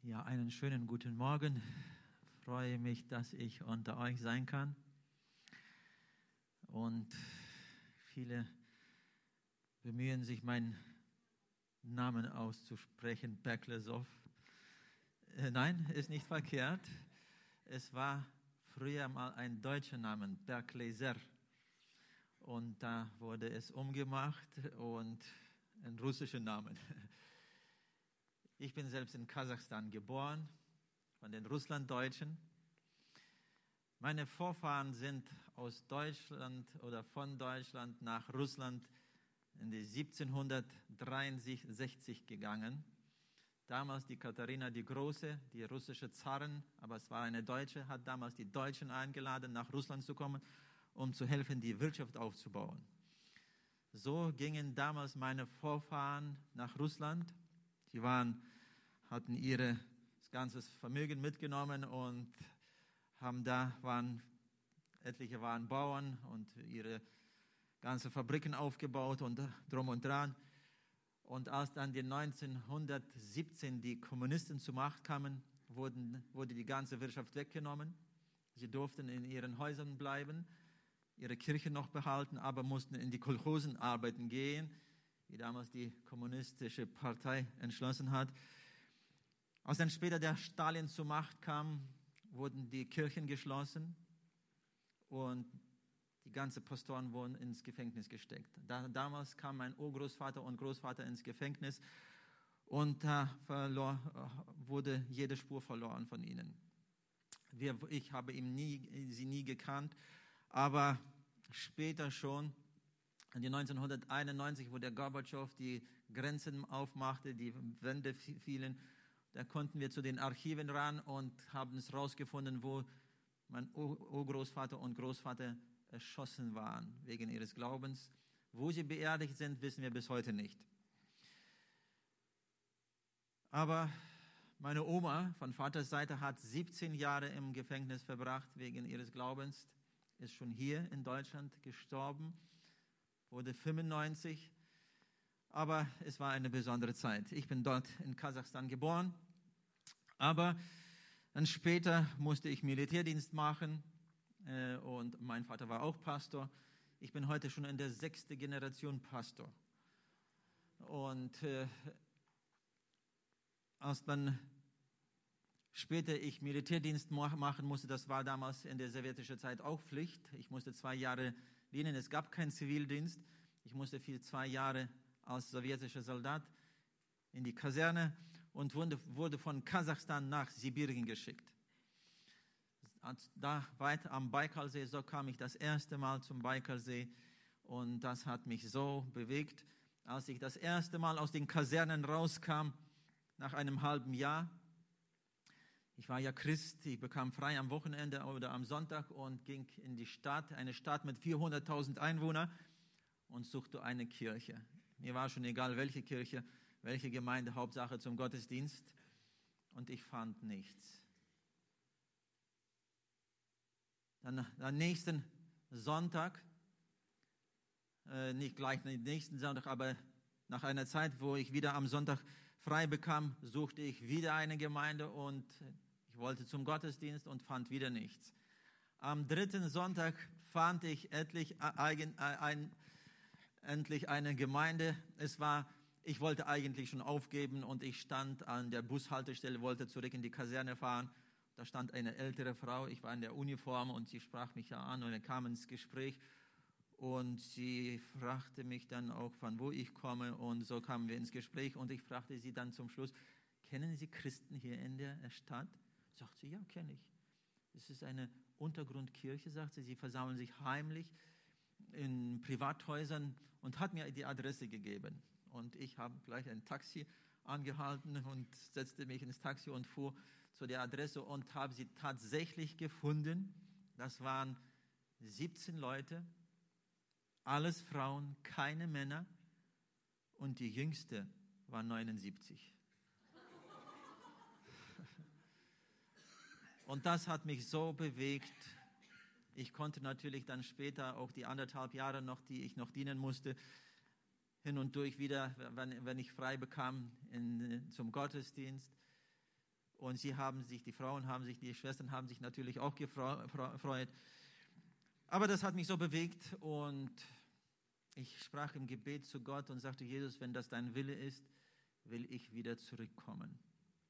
Ja, einen schönen guten Morgen. Ich freue mich, dass ich unter euch sein kann. Und viele bemühen sich, meinen Namen auszusprechen, Beklesow. Nein, ist nicht verkehrt. Es war früher mal ein deutscher Name, Berkleser. Und da wurde es umgemacht und ein russischer Name. Ich bin selbst in Kasachstan geboren, von den Russlanddeutschen. Meine Vorfahren sind aus Deutschland oder von Deutschland nach Russland in die 1763 gegangen. Damals die Katharina die Große, die russische Zarin, aber es war eine Deutsche, hat damals die Deutschen eingeladen, nach Russland zu kommen, um zu helfen, die Wirtschaft aufzubauen. So gingen damals meine Vorfahren nach Russland. Die hatten ihr ganzes Vermögen mitgenommen und etliche waren Bauern und ihre ganze Fabriken aufgebaut und drum und dran. Und als dann die 1917 die Kommunisten zur Macht kamen, wurde die ganze Wirtschaft weggenommen. Sie durften in ihren Häusern bleiben, ihre Kirche noch behalten, aber mussten in die Kolchosen arbeiten gehen, wie damals die kommunistische Partei entschlossen hat. Als dann später der Stalin zur Macht kam, wurden die Kirchen geschlossen und die ganzen Pastoren wurden ins Gefängnis gesteckt. Damals kam mein Urgroßvater und Großvater ins Gefängnis und da wurde jede Spur verloren von ihnen. Ich habe sie nie gekannt, aber später schon, 1991, wo der Gorbatschow die Grenzen aufmachte, die Wände fielen, da konnten wir zu den Archiven ran und haben es rausgefunden, wo mein Urgroßvater und Großvater erschossen waren wegen ihres Glaubens. Wo sie beerdigt sind, wissen wir bis heute nicht. Aber meine Oma von Vaters Seite hat 17 Jahre im Gefängnis verbracht wegen ihres Glaubens, ist schon hier in Deutschland gestorben, wurde 95. Aber es war eine besondere Zeit. Ich bin dort in Kasachstan geboren, aber dann später musste ich Militärdienst machen und mein Vater war auch Pastor. Ich bin heute schon in der 6. Generation Pastor. Und als dann später ich Militärdienst machen musste, das war damals in der sowjetischen Zeit auch Pflicht. Ich musste 2 Jahre dienen, es gab keinen Zivildienst. Ich musste für 2 Jahre als sowjetischer Soldat in die Kaserne und wurde von Kasachstan nach Sibirien geschickt. Da weit am Baikalsee, so kam ich das erste Mal zum Baikalsee und das hat mich so bewegt, als ich das erste Mal aus den Kasernen rauskam, nach einem halben Jahr. Ich war ja Christ, ich bekam frei am Wochenende oder am Sonntag und ging in die Stadt, eine Stadt mit 400.000 Einwohnern und suchte eine Kirche. Mir war schon egal, welche Kirche, welche Gemeinde, Hauptsache zum Gottesdienst. Und ich fand nichts. Dann am nächsten Sonntag, nicht gleich den nächsten Sonntag, aber nach einer Zeit, wo ich wieder am Sonntag frei bekam, suchte ich wieder eine Gemeinde und ich wollte zum Gottesdienst und fand wieder nichts. Am 3. Sonntag fand ich endlich eine Gemeinde. Ich wollte eigentlich schon aufgeben und ich stand an der Bushaltestelle, wollte zurück in die Kaserne fahren. Da stand eine ältere Frau, ich war in der Uniform und sie sprach mich an und wir kamen ins Gespräch und sie fragte mich dann auch, von wo ich komme und so kamen wir ins Gespräch und ich fragte sie dann zum Schluss, kennen Sie Christen hier in der Stadt? Sagt sie, ja, kenne ich. Es ist eine Untergrundkirche, sagt sie, sie versammeln sich heimlich in Privathäusern und hat mir die Adresse gegeben. Und ich habe gleich ein Taxi angehalten und setzte mich ins Taxi und fuhr zu der Adresse und habe sie tatsächlich gefunden. Das waren 17 Leute, alles Frauen, keine Männer und die jüngste war 79. Und das hat mich so bewegt. Ich konnte natürlich dann später auch die 1,5 Jahre noch, die ich noch dienen musste, hin und durch wieder, wenn ich frei bekam, zum Gottesdienst. Und die Frauen haben sich, die Schwestern haben sich natürlich auch gefreut. Aber das hat mich so bewegt und ich sprach im Gebet zu Gott und sagte, Jesus, wenn das dein Wille ist, will ich wieder zurückkommen.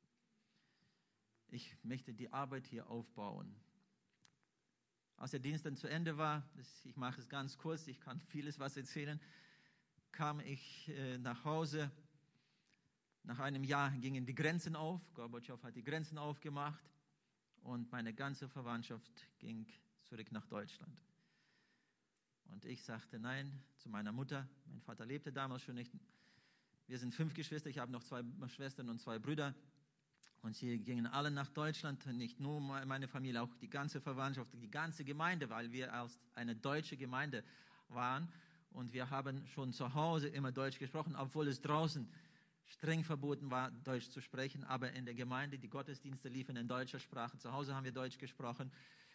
Ich möchte die Arbeit hier aufbauen. Als der Dienst dann zu Ende war, ich mache es ganz kurz, ich kann vieles was erzählen, kam ich nach Hause. Nach einem Jahr gingen die Grenzen auf. Gorbatschow hat die Grenzen aufgemacht und meine ganze Verwandtschaft ging zurück nach Deutschland. Und ich sagte nein zu meiner Mutter. Mein Vater lebte damals schon nicht. Wir sind 5 Geschwister. Ich habe noch 2 Schwestern und 2 Brüder. Und sie gingen alle nach Deutschland. Nicht nur meine Familie, auch die ganze Verwandtschaft, die ganze Gemeinde, weil wir als eine deutsche Gemeinde waren. Und wir haben schon zu Hause immer Deutsch gesprochen, obwohl es draußen streng verboten war, Deutsch zu sprechen. Aber in der Gemeinde, die Gottesdienste liefen in deutscher Sprache. Zu Hause haben wir Deutsch gesprochen.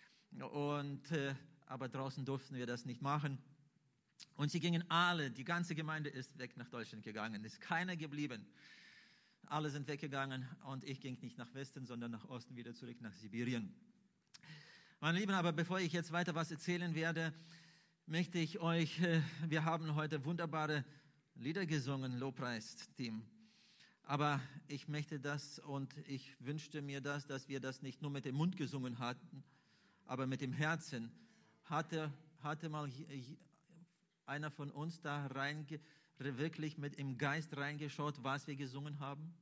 Aber draußen durften wir das nicht machen. Und sie gingen alle, die ganze Gemeinde ist weg nach Deutschland gegangen. Es ist keiner geblieben. Alle sind weggegangen und ich ging nicht nach Westen, sondern nach Osten, wieder zurück nach Sibirien. Meine Lieben, aber bevor ich jetzt weiter was erzählen werde, möchte ich euch, wir haben heute wunderbare Lieder gesungen, Lobpreisteam. Aber ich möchte das und ich wünschte mir das, dass wir das nicht nur mit dem Mund gesungen hatten, aber mit dem Herzen. Hatte mal einer von uns da wirklich mit im Geist reingeschaut, was wir gesungen haben?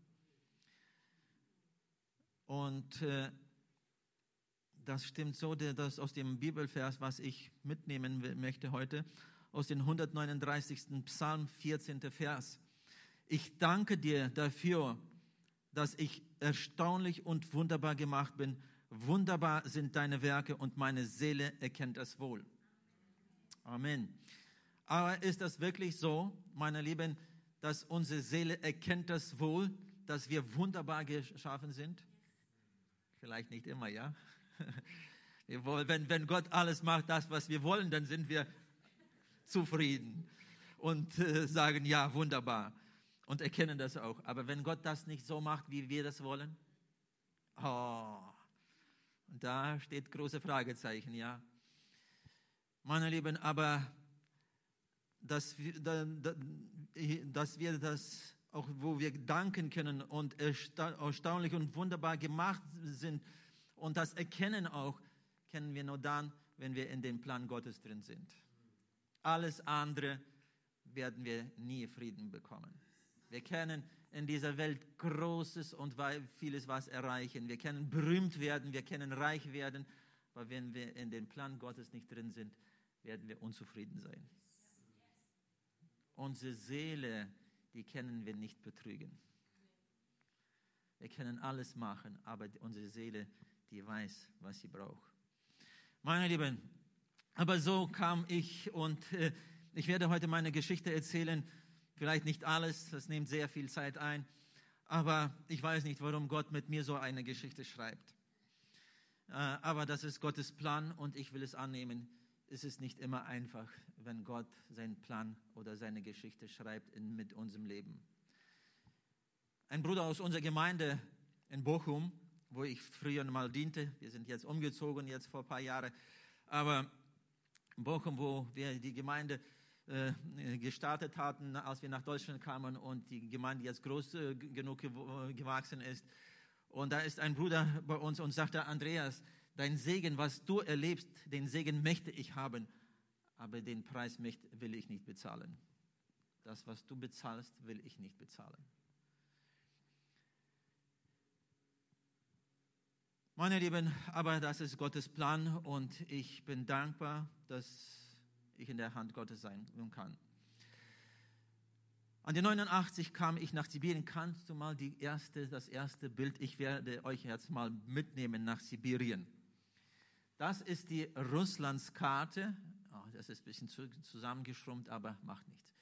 Und das stimmt so, dass aus dem Bibelvers, was ich mitnehmen möchte heute, aus dem 139. Psalm, 14. Vers. Ich danke dir dafür, dass ich erstaunlich und wunderbar gemacht bin. Wunderbar sind deine Werke und meine Seele erkennt es wohl. Amen. Aber ist das wirklich so, meine Lieben, dass unsere Seele erkennt das wohl, dass wir wunderbar geschaffen sind? Vielleicht nicht immer, ja? Wenn Gott alles macht, das, was wir wollen, dann sind wir zufrieden und sagen, ja, wunderbar und erkennen das auch. Aber wenn Gott das nicht so macht, wie wir das wollen, und da steht große Fragezeichen, ja. Meine Lieben, aber dass wir das auch, wo wir danken können und erstaunlich und wunderbar gemacht sind und das erkennen auch, kennen wir nur dann, wenn wir in dem Plan Gottes drin sind. Alles andere werden wir nie Frieden bekommen. Wir können in dieser Welt Großes und vieles was erreichen. Wir können berühmt werden, wir können reich werden, aber wenn wir in dem Plan Gottes nicht drin sind, werden wir unzufrieden sein. Unsere Seele, die können wir nicht betrügen. Wir können alles machen, aber unsere Seele, die weiß, was sie braucht. Meine Lieben, aber so kam ich und ich werde heute meine Geschichte erzählen. Vielleicht nicht alles, das nimmt sehr viel Zeit ein, aber ich weiß nicht, warum Gott mit mir so eine Geschichte schreibt. Aber das ist Gottes Plan und ich will es annehmen. Es ist nicht immer einfach, wenn Gott seinen Plan oder seine Geschichte schreibt mit unserem Leben. Ein Bruder aus unserer Gemeinde in Bochum, wo ich früher mal diente, wir sind jetzt umgezogen, jetzt vor ein paar Jahren, aber in Bochum, wo wir die Gemeinde gestartet hatten, als wir nach Deutschland kamen und die Gemeinde jetzt groß genug gewachsen ist. Und da ist ein Bruder bei uns und sagte, Andreas, dein Segen, was du erlebst, den Segen möchte ich haben, aber den Preis will ich nicht bezahlen. Das, was du bezahlst, will ich nicht bezahlen. Meine Lieben, aber das ist Gottes Plan und ich bin dankbar, dass ich in der Hand Gottes sein kann. An die 89 kam ich nach Sibirien. Kannst du mal das erste Bild? Ich werde euch jetzt mal mitnehmen nach Sibirien. Das ist die Russlandskarte. Das ist ein bisschen zusammengeschrumpft, aber macht nichts.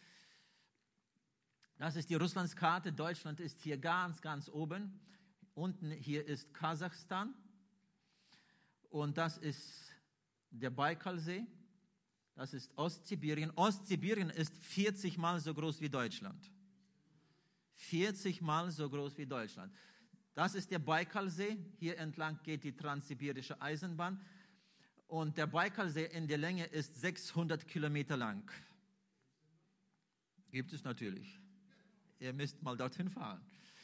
Das ist die Russlandskarte. Deutschland ist hier ganz, ganz oben. Unten hier ist Kasachstan. Und das ist der Baikalsee. Das ist Ostsibirien. Ostsibirien ist 40 Mal so groß wie Deutschland. 40 Mal so groß wie Deutschland. Das ist der Baikalsee. Hier entlang geht die transsibirische Eisenbahn. Und der Baikalsee in der Länge ist 600 Kilometer lang. Gibt es natürlich. Ihr müsst mal dorthin fahren.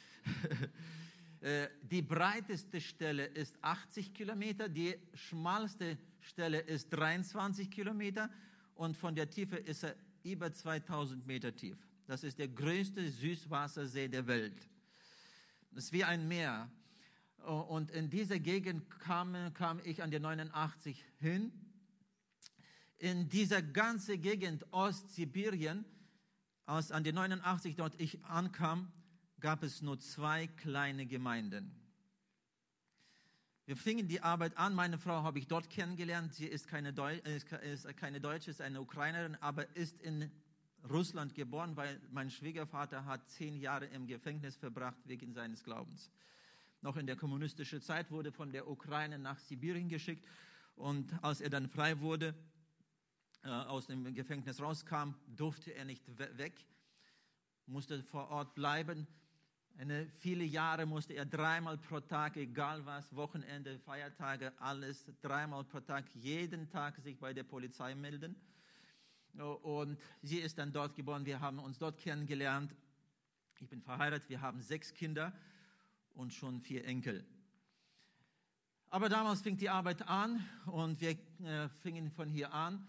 Die breiteste Stelle ist 80 Kilometer, die schmalste Stelle ist 23 Kilometer und von der Tiefe ist er über 2000 Meter tief. Das ist der größte Süßwassersee der Welt. Das ist wie ein Meer. Und in dieser Gegend kam ich an der 89 hin. In dieser ganzen Gegend Ostsibirien, an der 89 dort ich ankam, gab es nur 2 kleine Gemeinden. Wir fingen die Arbeit an. Meine Frau habe ich dort kennengelernt. Sie ist keine Deutsche, ist eine Ukrainerin, aber ist in Russland geboren, weil mein Schwiegervater hat 10 Jahre im Gefängnis verbracht wegen seines Glaubens. Noch in der kommunistischen Zeit wurde von der Ukraine nach Sibirien geschickt und als er dann frei wurde, aus dem Gefängnis rauskam, durfte er nicht weg, musste vor Ort bleiben. Viele Jahre musste er 3-mal pro Tag, egal was, Wochenende, Feiertage, alles, 3-mal pro Tag, jeden Tag sich bei der Polizei melden. Und sie ist dann dort geboren, wir haben uns dort kennengelernt. Ich bin verheiratet, wir haben 6 Kinder und schon 4 Enkel. Aber damals fing die Arbeit an und wir fingen von hier an.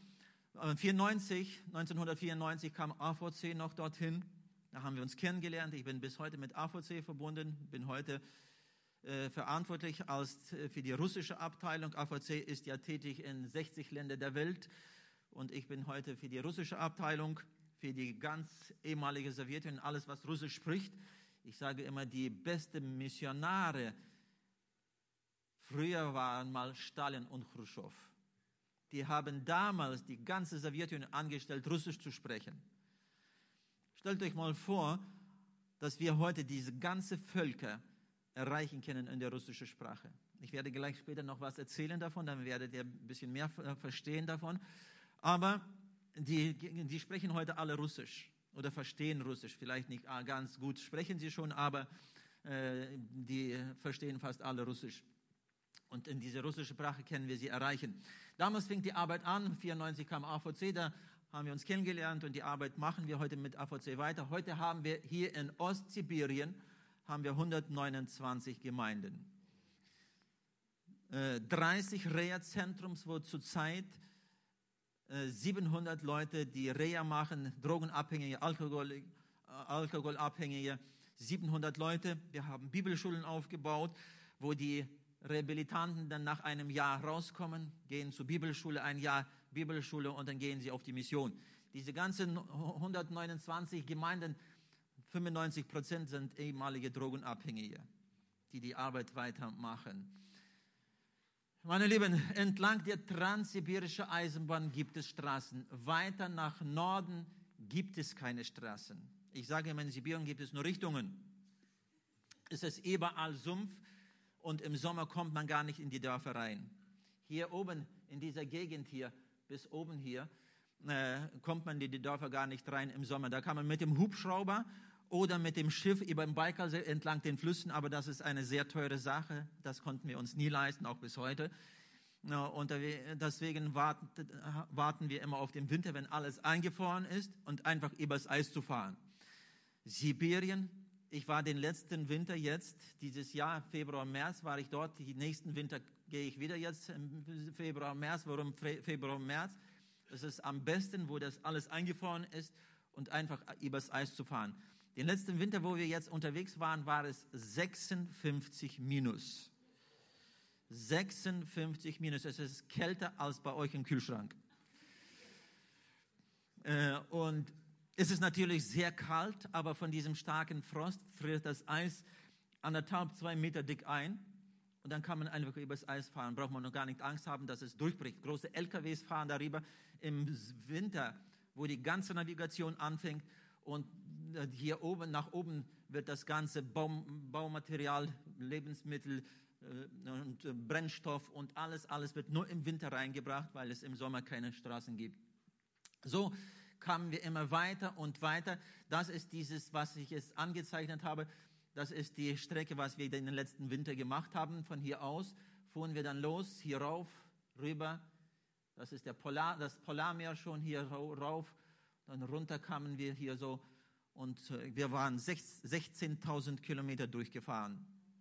1994 kam AVC noch dorthin. Da haben wir uns kennengelernt. Ich bin bis heute mit AVC verbunden, bin heute verantwortlich für die russische Abteilung. AVC ist ja tätig in 60 Ländern der Welt und ich bin heute für die russische Abteilung, für die ganz ehemalige Sowjetunion, alles was Russisch spricht. Ich sage immer, die besten Missionare früher waren mal Stalin und Khrushchev. Die haben damals die ganze Sowjetunion angestellt, Russisch zu sprechen. Stellt euch mal vor, dass wir heute diese ganzen Völker erreichen können in der russischen Sprache. Ich werde gleich später noch was erzählen davon, dann werdet ihr ein bisschen mehr verstehen davon. Aber die sprechen heute alle Russisch oder verstehen Russisch. Vielleicht nicht ganz gut sprechen sie schon, aber die verstehen fast alle Russisch. Und in diese russische Sprache können wir sie erreichen. Damals fing die Arbeit an, 1994 kam AVC, da haben wir uns kennengelernt und die Arbeit machen wir heute mit AVC weiter. Heute haben wir hier in Ostsibirien 129 Gemeinden. 30 Reha-Zentrums, wo zurzeit 700 Leute, die Reha machen, Drogenabhängige, Alkoholabhängige, 700 Leute. Wir haben Bibelschulen aufgebaut, wo die Rehabilitanten dann nach einem Jahr rauskommen, gehen zur Bibelschule, ein Jahr Bibelschule und dann gehen sie auf die Mission. Diese ganzen 129 Gemeinden, 95% sind ehemalige Drogenabhängige, die die Arbeit weitermachen. Meine Lieben, entlang der transsibirischen Eisenbahn gibt es Straßen. Weiter nach Norden gibt es keine Straßen. Ich sage immer, in Sibirien gibt es nur Richtungen. Es ist überall Sumpf. Und im Sommer kommt man gar nicht in die Dörfer rein. Hier oben in dieser Gegend hier, bis oben hier, kommt man in die Dörfer gar nicht rein im Sommer. Da kann man mit dem Hubschrauber oder mit dem Schiff über den Baikalsee entlang den Flüssen, aber das ist eine sehr teure Sache. Das konnten wir uns nie leisten, auch bis heute. Und deswegen warten wir immer auf den Winter, wenn alles eingefroren ist und einfach übers Eis zu fahren. Sibirien. Ich war den letzten Winter jetzt, dieses Jahr, Februar, März, war ich dort. Die nächsten Winter gehe ich wieder jetzt im Februar, März. Warum Februar, März? Es ist am besten, wo das alles eingefroren ist und einfach übers Eis zu fahren. Den letzten Winter, wo wir jetzt unterwegs waren, war es 56 minus. 56 minus. Es ist kälter als bei euch im Kühlschrank. Und es ist natürlich sehr kalt, aber von diesem starken Frost friert das Eis 1,5–2 Meter dick ein. Und dann kann man einfach übers Eis fahren. Braucht man noch gar nicht Angst haben, dass es durchbricht. Große LKWs fahren darüber. Im Winter, wo die ganze Navigation anfängt und hier oben, nach oben wird das ganze Baumaterial, Lebensmittel und Brennstoff und alles wird nur im Winter reingebracht, weil es im Sommer keine Straßen gibt. So kamen wir immer weiter und weiter. Das ist dieses, was ich jetzt angezeichnet habe. Das ist die Strecke, was wir den letzten Winter gemacht haben. Von hier aus fuhren wir dann los, hier rauf, rüber. Das ist das Polarmeer schon hier rauf. Dann runter kamen wir hier so und wir waren 16.000 Kilometer durchgefahren.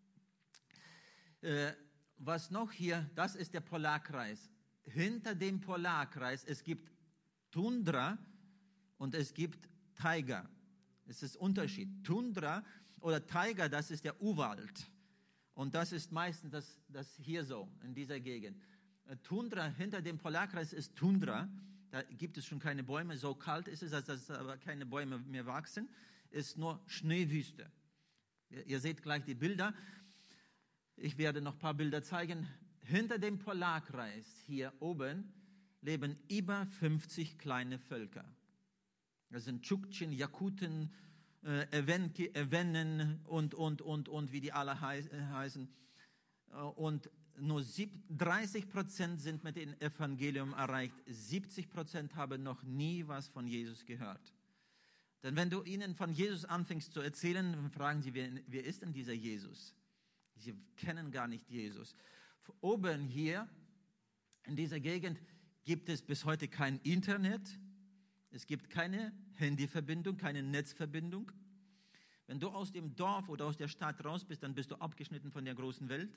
Was noch hier, das ist der Polarkreis. Hinter dem Polarkreis, es gibt Tundra und es gibt Taiga. Es ist Unterschied. Tundra oder Taiga, das ist der Urwald. Und das ist meistens das hier so, in dieser Gegend. Tundra, hinter dem Polarkreis ist Tundra. Da gibt es schon keine Bäume. So kalt ist es, dass aber keine Bäume mehr wachsen. Ist nur Schneewüste. Ihr seht gleich die Bilder. Ich werde noch ein paar Bilder zeigen. Hinter dem Polarkreis hier oben leben über 50 kleine Völker. Das sind Tschuktschen, Jakuten, Ewennen und wie die alle heißen. Und nur 30% sind mit dem Evangelium erreicht. 70% haben noch nie was von Jesus gehört. Denn wenn du ihnen von Jesus anfängst zu erzählen, dann fragen sie, wer ist denn dieser Jesus? Sie kennen gar nicht Jesus. Oben hier in dieser Gegend gibt es bis heute kein Internet. Es gibt keine Handyverbindung, keine Netzverbindung. Wenn du aus dem Dorf oder aus der Stadt raus bist, dann bist du abgeschnitten von der großen Welt.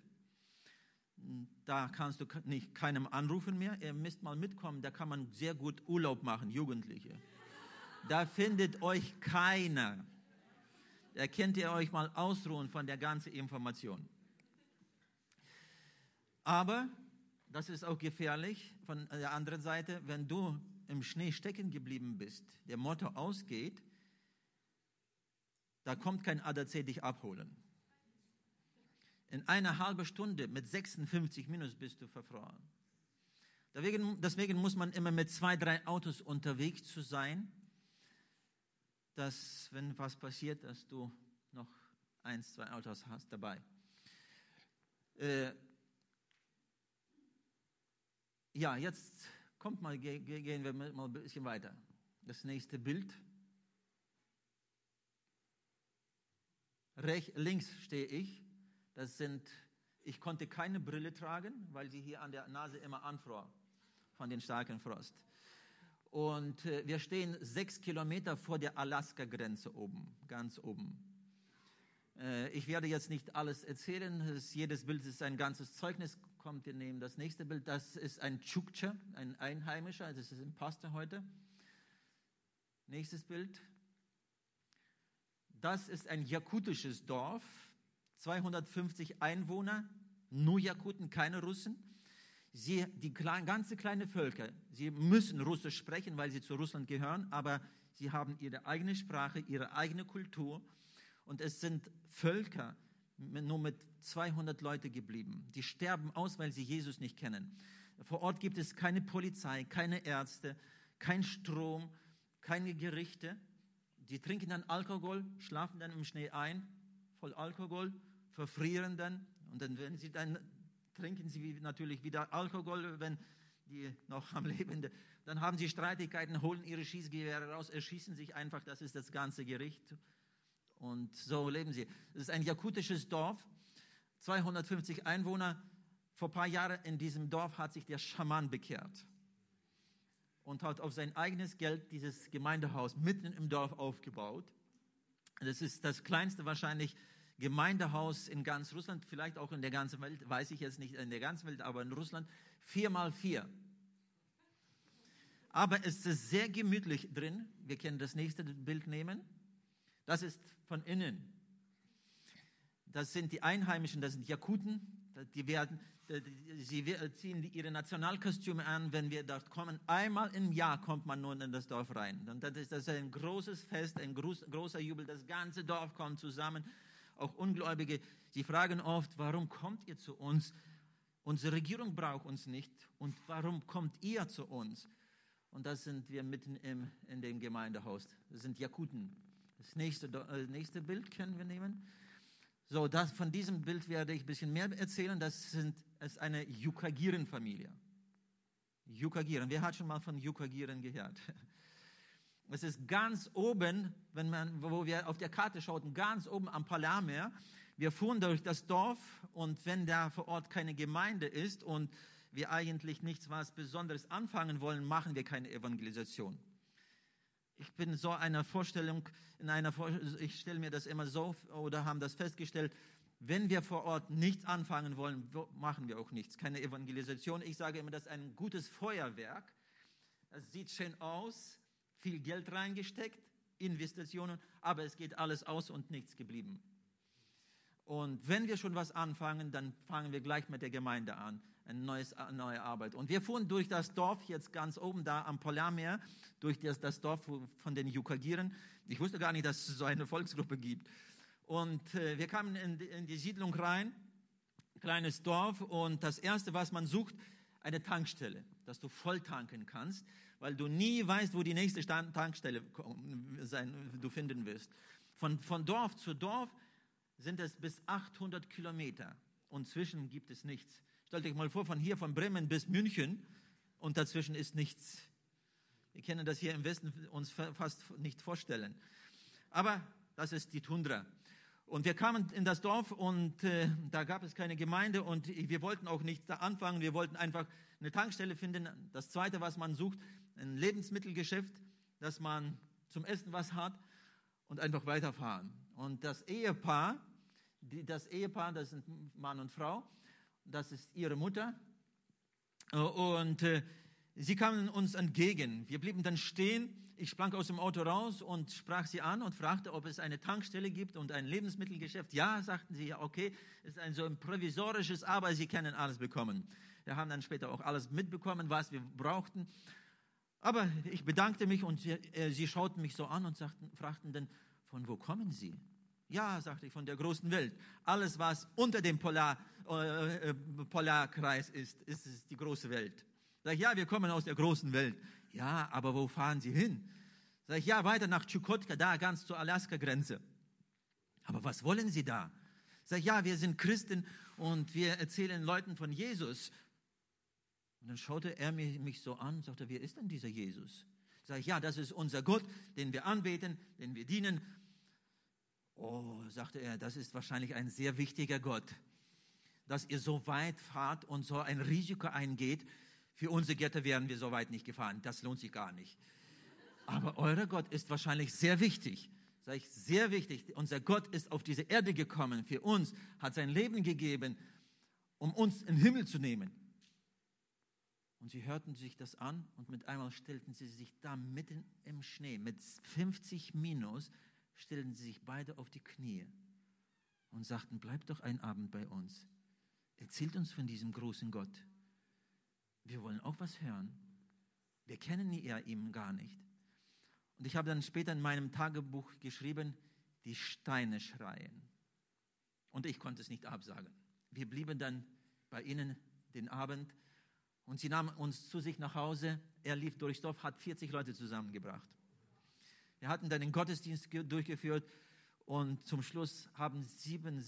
Da kannst du keinem anrufen mehr. Ihr müsst mal mitkommen, da kann man sehr gut Urlaub machen, Jugendliche. Da findet euch keiner. Da könnt ihr euch mal ausruhen von der ganzen Information. Aber das ist auch gefährlich. Von der anderen Seite, wenn du im Schnee stecken geblieben bist, der Motor ausgeht, da kommt kein ADAC dich abholen. In einer halben Stunde mit 56 Minus bist du verfroren. Deswegen muss man immer mit 2, 3 Autos unterwegs zu sein, dass, wenn was passiert, dass du noch 1, 2 Autos hast dabei. Ja, jetzt gehen wir mal ein bisschen weiter. Das nächste Bild. Links stehe ich. Ich konnte keine Brille tragen, weil sie hier an der Nase immer anfror von den starken Frost. Und wir stehen 6 Kilometer vor der Alaska-Grenze oben, ganz oben. Ich werde jetzt nicht alles erzählen. Jedes Bild ist ein ganzes Zeugnis. Kommt, wir nehmen das nächste Bild. Das ist ein Tschuktcher, ein Einheimischer. Das ist ein Pastor heute. Nächstes Bild. Das ist ein jakutisches Dorf. 250 Einwohner, nur Jakuten, keine Russen. Ganze kleine Völker, sie müssen Russisch sprechen, weil sie zu Russland gehören, aber sie haben ihre eigene Sprache, ihre eigene Kultur. Und es sind Völker nur mit 200 Leute geblieben. Die sterben aus, weil sie Jesus nicht kennen. Vor Ort gibt es keine Polizei, keine Ärzte, kein Strom, keine Gerichte. Die trinken dann Alkohol, schlafen dann im Schnee ein, voll Alkohol, verfrieren dann. Und dann, trinken sie natürlich wieder Alkohol, wenn die noch am Leben sind. Dann haben sie Streitigkeiten, holen ihre Schießgewehre raus, erschießen sich einfach, das ist das ganze Gericht. Und so leben sie. Es ist ein jakutisches Dorf, 250 Einwohner. Vor ein paar Jahren in diesem Dorf hat sich der Schaman bekehrt und hat auf sein eigenes Geld dieses Gemeindehaus mitten im Dorf aufgebaut. Das ist das kleinste wahrscheinlich Gemeindehaus in ganz Russland, vielleicht auch in der ganzen Welt, weiß ich jetzt nicht in der ganzen Welt, aber in Russland 4x4. Aber es ist sehr gemütlich drin. Wir können das nächste Bild nehmen. Das ist von innen. Das sind die Einheimischen, das sind Jakuten. Sie ziehen ihre Nationalkostüme an, wenn wir dort kommen. Einmal im Jahr kommt man nun in das Dorf rein. Und das ist ein großes Fest, ein großer Jubel. Das ganze Dorf kommt zusammen. Auch Ungläubige, sie fragen oft, warum kommt ihr zu uns? Unsere Regierung braucht uns nicht. Und warum kommt ihr zu uns? Und das sind wir mitten in dem Gemeindehaus. Das sind Jakuten. Das nächste Bild können wir nehmen. So, von diesem Bild werde ich ein bisschen mehr erzählen. Das ist eine Jukagiren-Familie. Jukagiren, wer hat schon mal von Jukagiren gehört? Es ist ganz oben, wo wir auf der Karte schauten, ganz oben am Polarmeer. Wir fuhren durch das Dorf und wenn da vor Ort keine Gemeinde ist und wir eigentlich nichts was Besonderes anfangen wollen, machen wir keine Evangelisation. Ich bin so einer Vorstellung, ich stelle mir das immer so oder haben das festgestellt, wenn wir vor Ort nichts anfangen wollen, machen wir auch nichts. Keine Evangelisation. Ich sage immer, das ist ein gutes Feuerwerk. Es sieht schön aus, viel Geld reingesteckt, Investitionen, aber es geht alles aus und nichts geblieben. Und wenn wir schon was anfangen, dann fangen wir gleich mit der Gemeinde an. Eine neue Arbeit. Und wir fuhren durch das Dorf, jetzt ganz oben da am Polarmeer, durch das Dorf von den Jukagiren. Ich wusste gar nicht, dass es so eine Volksgruppe gibt. Und wir kamen in die Siedlung rein, kleines Dorf. Und das Erste, was man sucht, eine Tankstelle, dass du voll tanken kannst, weil du nie weißt, wo die nächste Tankstelle du finden wirst. Von Dorf zu Dorf sind es bis 800 Kilometer und zwischen gibt es nichts. Stellt euch mal vor, von Bremen bis München und dazwischen ist nichts. Wir können das hier im Westen uns fast nicht vorstellen. Aber das ist die Tundra. Und wir kamen in das Dorf und da gab es keine Gemeinde und wir wollten auch nichts da anfangen. Wir wollten einfach eine Tankstelle finden. Das Zweite, was man sucht, ein Lebensmittelgeschäft, dass man zum Essen was hat und einfach weiterfahren. Und das Ehepaar, das sind Mann und Frau, das ist ihre Mutter. Und sie kamen uns entgegen. Wir blieben dann stehen. Ich sprang aus dem Auto raus und sprach sie an und fragte, ob es eine Tankstelle gibt und ein Lebensmittelgeschäft. Ja, sagten sie, ja, okay, es ist so ein provisorisches, aber sie können alles bekommen. Wir haben dann später auch alles mitbekommen, was wir brauchten. Aber ich bedankte mich und sie schauten mich so an und fragten dann, von wo kommen Sie? Ja, sagte ich, von der großen Welt. Alles, was unter dem Polarkreis ist die große Welt. Sag ich, ja, wir kommen aus der großen Welt. Ja, aber wo fahren Sie hin? Sag ich, ja, weiter nach Chukotka, da ganz zur Alaska-Grenze. Aber was wollen Sie da? Sag ich, ja, wir sind Christen und wir erzählen Leuten von Jesus. Und dann schaute er mich so an und sagte, wer ist denn dieser Jesus? Sag ich, ja, das ist unser Gott, den wir anbeten, den wir dienen. Oh, sagte er, das ist wahrscheinlich ein sehr wichtiger Gott, dass ihr so weit fahrt und so ein Risiko eingeht. Für unsere Götter wären wir so weit nicht gefahren. Das lohnt sich gar nicht. Aber euer Gott ist wahrscheinlich sehr wichtig. Sag ich, sehr wichtig. Unser Gott ist auf diese Erde gekommen für uns, hat sein Leben gegeben, um uns in den Himmel zu nehmen. Und sie hörten sich das an und mit einmal stellten sie sich da mitten im Schnee mit 50 Minus, stellten sie sich beide auf die Knie und sagten, bleibt doch einen Abend bei uns. Erzählt uns von diesem großen Gott. Wir wollen auch was hören. Wir kennen ihn gar nicht. Und ich habe dann später in meinem Tagebuch geschrieben, die Steine schreien. Und ich konnte es nicht absagen. Wir blieben dann bei ihnen den Abend und sie nahmen uns zu sich nach Hause. Er lief durchs Dorf, hat 40 Leute zusammengebracht. Wir hatten dann den Gottesdienst durchgeführt und zum Schluss haben sieben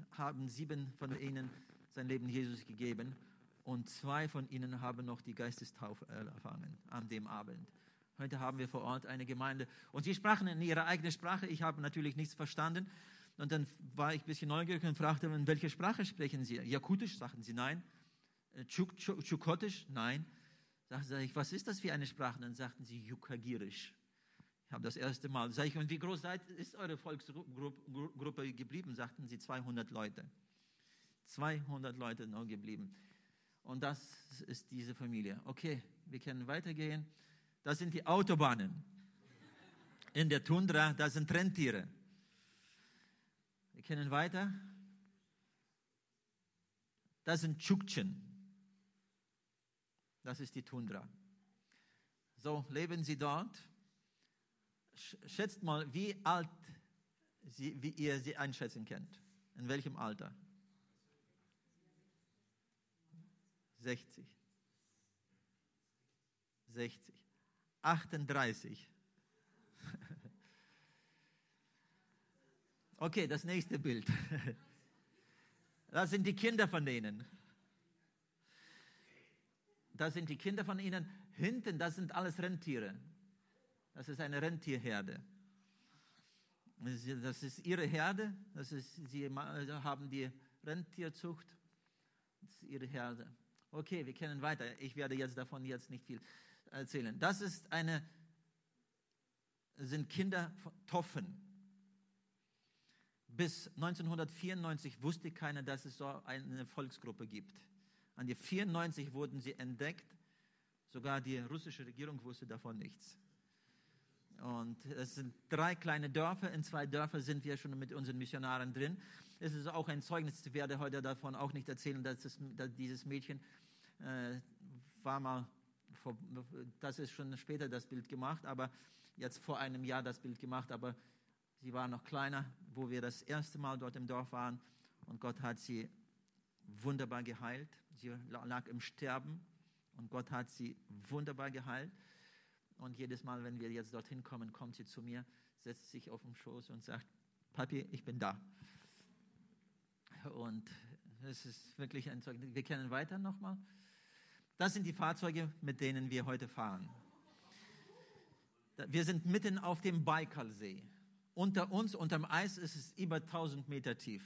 von ihnen sein Leben Jesus gegeben und 2 von ihnen haben noch die Geistestaufe erfahren an dem Abend. Heute haben wir vor Ort eine Gemeinde und sie sprachen in ihrer eigenen Sprache. Ich habe natürlich nichts verstanden und dann war ich ein bisschen neugierig und fragte, in welcher Sprache sprechen Sie? Jakutisch, sagten sie, nein. Chukotisch, nein. Sag ich, was ist das für eine Sprache? Dann sagten sie Jukagirisch. Ich habe das erste Mal. Sag ich, und wie groß ist eure Volksgruppe geblieben? Sagten sie 200 Leute. 200 Leute noch geblieben. Und das ist diese Familie. Okay, wir können weitergehen. Das sind die Autobahnen. In der Tundra, da sind Rentiere. Wir können weiter. Das sind Tschuktschen. Das ist die Tundra. So leben sie dort. Schätzt mal, wie ihr sie einschätzen könnt. In welchem Alter? 60. 60. 38. Okay, das nächste Bild. Das sind die Kinder von denen. Das sind die Kinder von ihnen. Hinten, das sind alles Rentiere. Das ist eine Rentierherde. Das ist ihre Herde. Sie haben die Rentierzucht. Das ist ihre Herde. Okay, wir kennen weiter. Ich werde davon nicht viel erzählen. Sind Kinder Toffen. Bis 1994 wusste keiner, dass es so eine Volksgruppe gibt. An die 1994 wurden sie entdeckt. Sogar die russische Regierung wusste davon nichts. Und es sind 3 kleine Dörfer. In 2 Dörfern sind wir schon mit unseren Missionaren drin. Es ist auch ein Zeugnis. Ich werde heute davon auch nicht erzählen, dass dieses Mädchen war mal, das ist schon später das Bild gemacht, aber jetzt vor einem Jahr das Bild gemacht, aber sie war noch kleiner, wo wir das erste Mal dort im Dorf waren und Gott hat sie wunderbar geheilt. Sie lag im Sterben und Gott hat sie wunderbar geheilt. Und jedes Mal, wenn wir jetzt dorthin kommen, kommt sie zu mir, setzt sich auf den Schoß und sagt, Papi, ich bin da. Und es ist wirklich ein Zeugnis. Wir kennen weiter nochmal. Das sind die Fahrzeuge, mit denen wir heute fahren. Wir sind mitten auf dem Baikalsee. Unter uns, unterm Eis, ist es über 1000 Meter tief.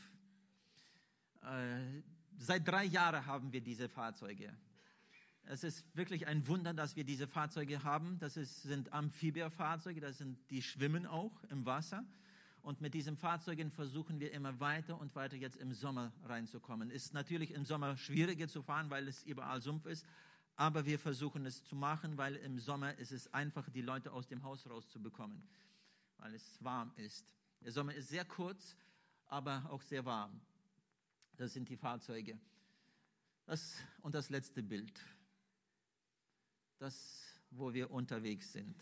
Seit 3 Jahren haben wir diese Fahrzeuge. Es ist wirklich ein Wunder, dass wir diese Fahrzeuge haben. Sind Amphibienfahrzeuge, die schwimmen auch im Wasser. Und mit diesen Fahrzeugen versuchen wir immer weiter und weiter jetzt im Sommer reinzukommen. Ist natürlich im Sommer schwieriger zu fahren, weil es überall Sumpf ist. Aber wir versuchen es zu machen, weil im Sommer ist es einfach, die Leute aus dem Haus rauszubekommen, weil es warm ist. Der Sommer ist sehr kurz, aber auch sehr warm. Das sind die Fahrzeuge. Und das letzte Bild. Das, wo wir unterwegs sind.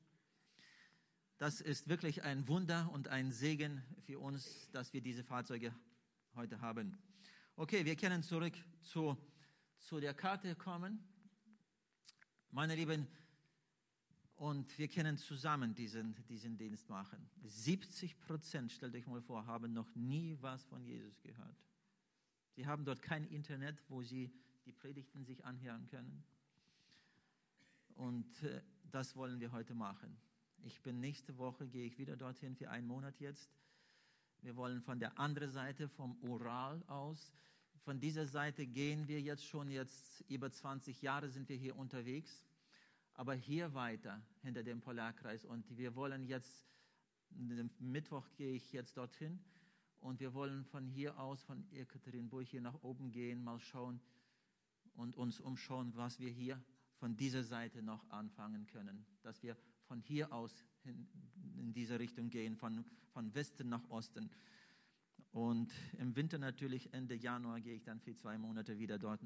Das ist wirklich ein Wunder und ein Segen für uns, dass wir diese Fahrzeuge heute haben. Okay, wir können zurück zu der Karte kommen. Meine Lieben, und wir können zusammen diesen Dienst machen. 70%, stellt euch mal vor, haben noch nie was von Jesus gehört. Sie haben dort kein Internet, wo sie die Predigten sich anhören können. Und das wollen wir heute machen. Nächste Woche gehe ich wieder dorthin für 1 Monat jetzt. Wir wollen von der anderen Seite, vom Ural aus, von dieser Seite gehen wir jetzt über 20 Jahre sind wir hier unterwegs, aber hier weiter hinter dem Polarkreis. Und wir wollen jetzt, Mittwoch gehe ich jetzt dorthin und wir wollen von hier aus, von Ekaterinburg hier nach oben gehen, mal schauen und uns umschauen, was wir hier von dieser Seite noch anfangen können, dass wir von hier aus in diese Richtung gehen, von Westen nach Osten. Und im Winter natürlich, Ende Januar, gehe ich dann für 2 Monate wieder dort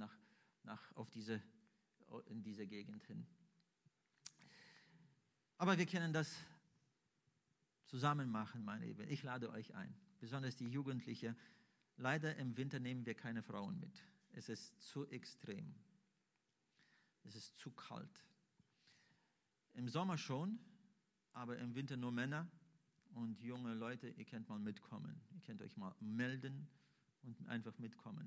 in diese Gegend hin. Aber wir können das zusammen machen, meine Lieben. Ich lade euch ein, besonders die Jugendlichen. Leider im Winter nehmen wir keine Frauen mit. Es ist zu extrem. Es ist zu kalt. Im Sommer schon, aber im Winter nur Männer und junge Leute. Ihr könnt mal mitkommen. Ihr könnt euch mal melden und einfach mitkommen.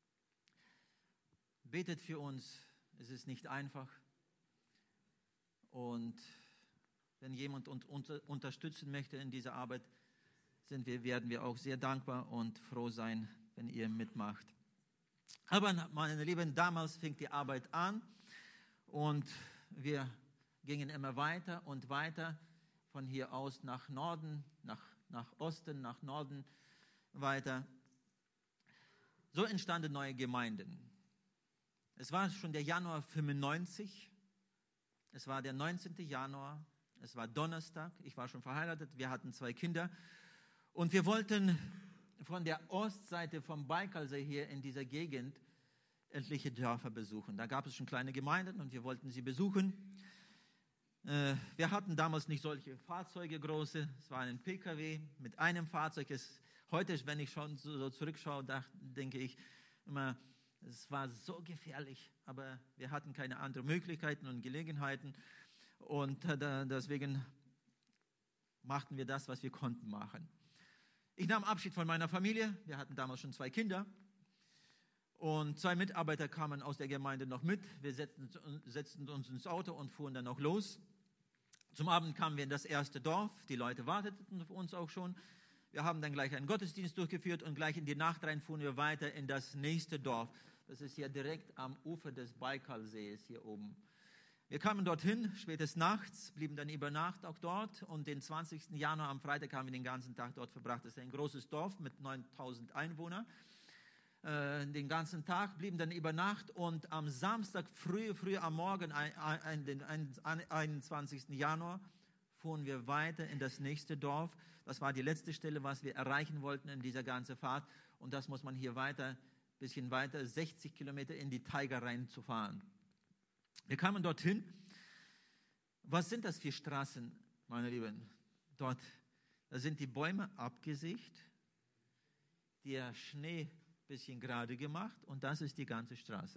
Betet für uns. Es ist nicht einfach. Und wenn jemand uns unterstützen möchte in dieser Arbeit, werden wir auch sehr dankbar und froh sein, wenn ihr mitmacht. Aber meine Lieben, damals fing die Arbeit an und wir gingen immer weiter und weiter von hier aus nach Norden, nach Osten, nach Norden weiter. So entstanden neue Gemeinden. Es war schon der Januar 95. Es war der 19. Januar. Es war Donnerstag. Ich war schon verheiratet. Wir hatten 2 Kinder. Und wir wollten von der Ostseite vom Baikalsee hier in dieser Gegend etliche Dörfer besuchen. Da gab es schon kleine Gemeinden und wir wollten sie besuchen. Wir hatten damals nicht solche Fahrzeuge große. Es war ein PKW mit einem Fahrzeug. Heute, wenn ich schon so zurückschaue, denke ich immer, es war so gefährlich. Aber wir hatten keine anderen Möglichkeiten und Gelegenheiten. Und deswegen machten wir das, was wir konnten machen. Ich nahm Abschied von meiner Familie. Wir hatten damals schon 2 Kinder. Und 2 Mitarbeiter kamen aus der Gemeinde noch mit. Wir setzten uns ins Auto und fuhren dann auch los. Zum Abend kamen wir in das erste Dorf. Die Leute warteten auf uns auch schon. Wir haben dann gleich einen Gottesdienst durchgeführt und gleich in die Nacht rein fuhren wir weiter in das nächste Dorf. Das ist hier direkt am Ufer des Baikalsees hier oben. Wir kamen dorthin, spätes nachts, blieben dann über Nacht auch dort und den 20. Januar am Freitag haben wir den ganzen Tag dort verbracht. Das ist ein großes Dorf mit 9000 Einwohnern. Den ganzen Tag, blieben dann über Nacht und am Samstag früh am Morgen, den 21. Januar, fuhren wir weiter in das nächste Dorf. Das war die letzte Stelle, was wir erreichen wollten in dieser ganzen Fahrt. Und das muss man hier bisschen weiter, 60 Kilometer in die Taiga reinzufahren. Wir kamen dorthin. Was sind das für Straßen, meine Lieben? Da sind die Bäume abgesägt, der Schnee bisschen gerade gemacht und das ist die ganze Straße.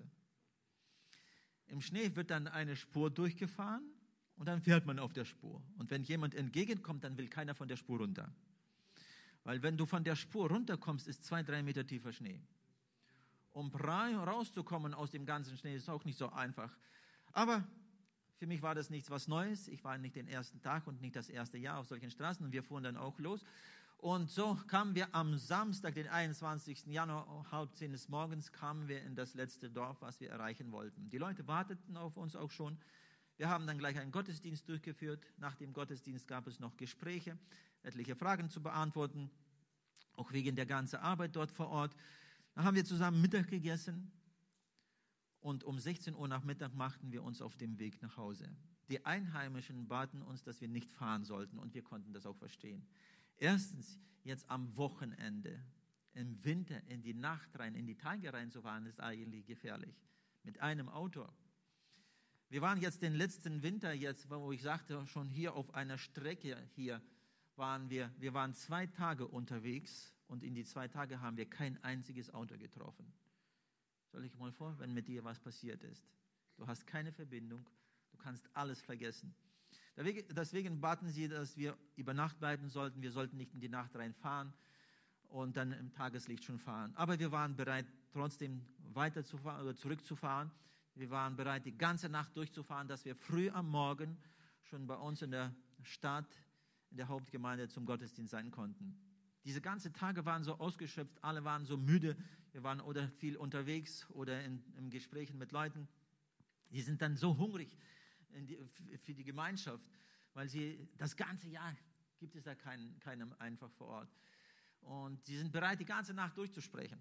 Im Schnee wird dann eine Spur durchgefahren und dann fährt man auf der Spur. Und wenn jemand entgegenkommt, dann will keiner von der Spur runter. Weil wenn du von der Spur runterkommst, ist 2-3 Meter tiefer Schnee. Um rauszukommen aus dem ganzen Schnee ist auch nicht so einfach. Aber für mich war das nichts was Neues. Ich war nicht den ersten Tag und nicht das erste Jahr auf solchen Straßen und wir fuhren dann auch los. Und so kamen wir am Samstag, den 21. Januar, 9:30 des Morgens, kamen wir in das letzte Dorf, was wir erreichen wollten. Die Leute warteten auf uns auch schon. Wir haben dann gleich einen Gottesdienst durchgeführt. Nach dem Gottesdienst gab es noch Gespräche, etliche Fragen zu beantworten, auch wegen der ganzen Arbeit dort vor Ort. Dann haben wir zusammen Mittag gegessen und um 16 Uhr nach Mittag machten wir uns auf dem Weg nach Hause. Die Einheimischen baten uns, dass wir nicht fahren sollten und wir konnten das auch verstehen. Erstens, jetzt am Wochenende, im Winter, in die Nacht rein, in die Tage reinzufahren, ist eigentlich gefährlich. Mit einem Auto. Wir waren jetzt den letzten Winter jetzt, wo ich sagte, schon hier auf einer Strecke hier waren wir waren 2 Tage unterwegs und in die 2 Tage haben wir kein einziges Auto getroffen. Stell dich mal vor, wenn mit dir was passiert ist. Du hast keine Verbindung, du kannst alles vergessen. Deswegen baten sie, dass wir über Nacht bleiben sollten. Wir sollten nicht in die Nacht reinfahren und dann im Tageslicht schon fahren. Aber wir waren bereit, trotzdem weiterzufahren oder zurückzufahren. Wir waren bereit, die ganze Nacht durchzufahren, dass wir früh am Morgen schon bei uns in der Stadt, in der Hauptgemeinde zum Gottesdienst sein konnten. Diese ganzen Tage waren so ausgeschöpft, alle waren so müde. Wir waren oder viel unterwegs oder in Gesprächen mit Leuten. Die sind dann so hungrig für die Gemeinschaft, weil das ganze Jahr gibt es da keinen einfach vor Ort. Und sie sind bereit, die ganze Nacht durchzusprechen.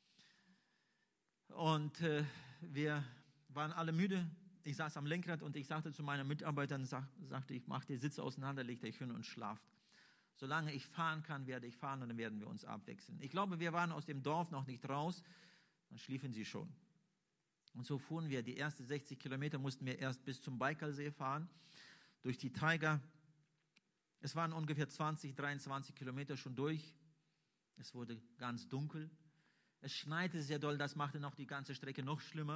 Und wir waren alle müde. Ich saß am Lenkrad und ich sagte zu meinen Mitarbeitern, sagte ich, mach die Sitze auseinander, leg dich hin und schlaft. Solange ich fahren kann, werde ich fahren und dann werden wir uns abwechseln. Ich glaube, wir waren aus dem Dorf noch nicht raus, dann schliefen sie schon. Und so fuhren wir, die ersten 60 Kilometer mussten wir erst bis zum Baikalsee fahren, durch die Taiga. Es waren ungefähr 23 Kilometer schon durch. Es wurde ganz dunkel. Es schneite sehr doll, das machte noch die ganze Strecke noch schlimmer.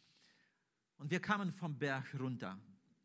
Und wir kamen vom Berg runter.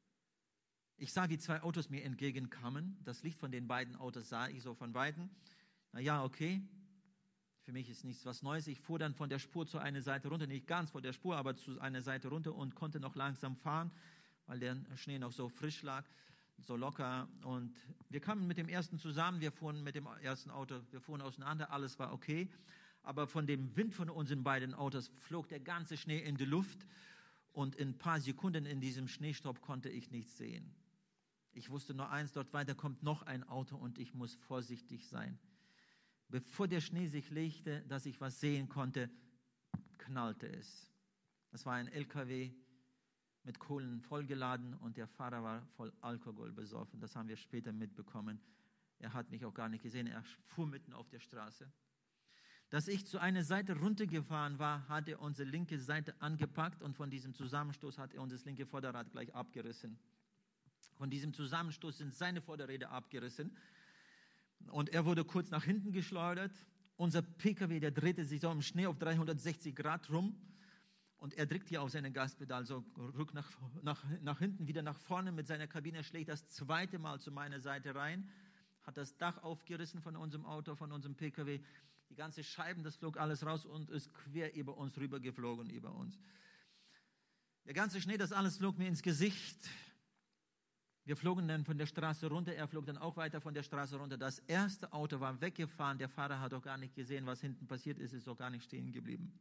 Ich sah, wie 2 Autos mir entgegenkamen. Das Licht von den beiden Autos sah ich so von Weitem. Ja, okay. Für mich ist nichts was Neues. Ich fuhr dann von der Spur zu einer Seite runter, nicht ganz von der Spur, aber zu einer Seite runter und konnte noch langsam fahren, weil der Schnee noch so frisch lag, so locker. Und wir kamen mit dem ersten zusammen, wir fuhren mit dem ersten Auto, wir fuhren auseinander, alles war okay. Aber von dem Wind von unseren beiden Autos flog der ganze Schnee in die Luft und in ein paar Sekunden in diesem Schneestaub konnte ich nichts sehen. Ich wusste nur eins, dort weiter kommt noch ein Auto und ich muss vorsichtig sein. Bevor der Schnee sich legte, dass ich was sehen konnte, knallte es. Es war ein LKW mit Kohlen vollgeladen und der Fahrer war voll Alkohol besoffen. Das haben wir später mitbekommen. Er hat mich auch gar nicht gesehen, er fuhr mitten auf der Straße. Dass ich zu einer Seite runtergefahren war, hat er unsere linke Seite angepackt und von diesem Zusammenstoß hat er uns das linke Vorderrad gleich abgerissen. Von diesem Zusammenstoß sind seine Vorderräder abgerissen. Und er wurde kurz nach hinten geschleudert. Unser PKW, der drehte sich so im Schnee auf 360 Grad rum. Und er drückt hier auf seine Gaspedal, so rück nach hinten, wieder nach vorne mit seiner Kabine, schlägt das 2. Mal zu meiner Seite rein, hat das Dach aufgerissen von unserem Auto, von unserem PKW. Die ganze Scheiben, das flog alles raus und ist quer über uns rübergeflogen, über uns. Der ganze Schnee, das alles flog mir ins Gesicht. Wir flogen dann von der Straße runter, er flog dann auch weiter von der Straße runter. Das erste Auto war weggefahren, der Fahrer hat auch gar nicht gesehen, was hinten passiert ist, ist auch gar nicht stehen geblieben.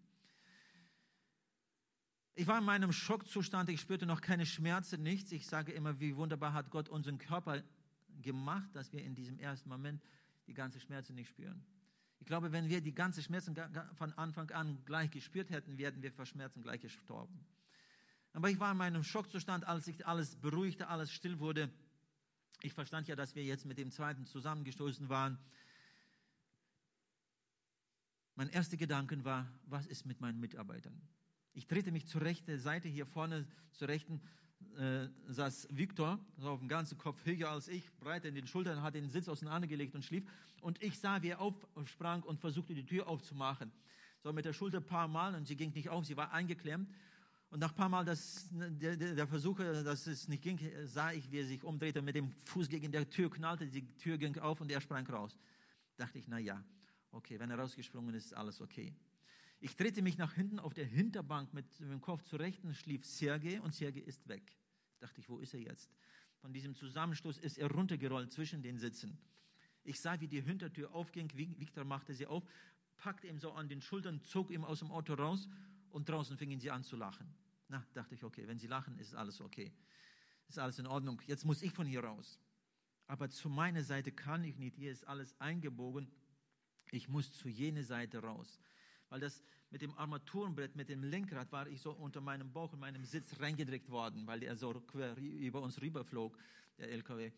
Ich war in meinem Schockzustand, ich spürte noch keine Schmerzen, nichts. Ich sage immer, wie wunderbar hat Gott unseren Körper gemacht, dass wir in diesem ersten Moment die ganze Schmerzen nicht spüren. Ich glaube, wenn wir die ganze Schmerzen von Anfang an gleich gespürt hätten, wären wir vor Schmerzen gleich gestorben. Aber ich war in meinem Schockzustand, als sich alles beruhigte, alles still wurde. Ich verstand ja, dass wir jetzt mit dem zweiten zusammengestoßen waren. Mein erster Gedanke war, was ist mit meinen Mitarbeitern? Ich drehte mich zur rechten Seite, hier vorne zur rechten saß Viktor, so auf dem ganzen Kopf höher als ich, breiter in den Schultern, hat den Sitz auseinandergelegt und schlief. Und ich sah, wie er aufsprang und versuchte, die Tür aufzumachen. So mit der Schulter ein paar Mal und sie ging nicht auf, sie war eingeklemmt. Und nach ein paar Mal der Versuche, dass es nicht ging, sah ich, wie er sich umdrehte, mit dem Fuß gegen die Tür knallte, die Tür ging auf und er sprang raus. Dachte ich, na ja, okay, wenn er rausgesprungen ist, ist alles okay. Ich drehte mich nach hinten auf der Hinterbank mit dem Kopf zur Rechten, schlief Sergej und Sergej ist weg. Dachte ich, wo ist er jetzt? Von diesem Zusammenstoß ist er runtergerollt zwischen den Sitzen. Ich sah, wie die Hintertür aufging, Viktor machte sie auf, packte ihm so an den Schultern, zog ihn aus dem Auto raus und draußen fingen sie an zu lachen. Na, dachte ich, okay, wenn sie lachen, ist alles okay. Ist alles in Ordnung. Jetzt muss ich von hier raus. Aber zu meiner Seite kann ich nicht. Hier ist alles eingebogen. Ich muss zu jener Seite raus. Weil das mit dem Armaturenbrett, mit dem Lenkrad, war ich so unter meinem Bauch und meinem Sitz reingedrückt worden, weil der so quer über uns rüberflog, der LKW.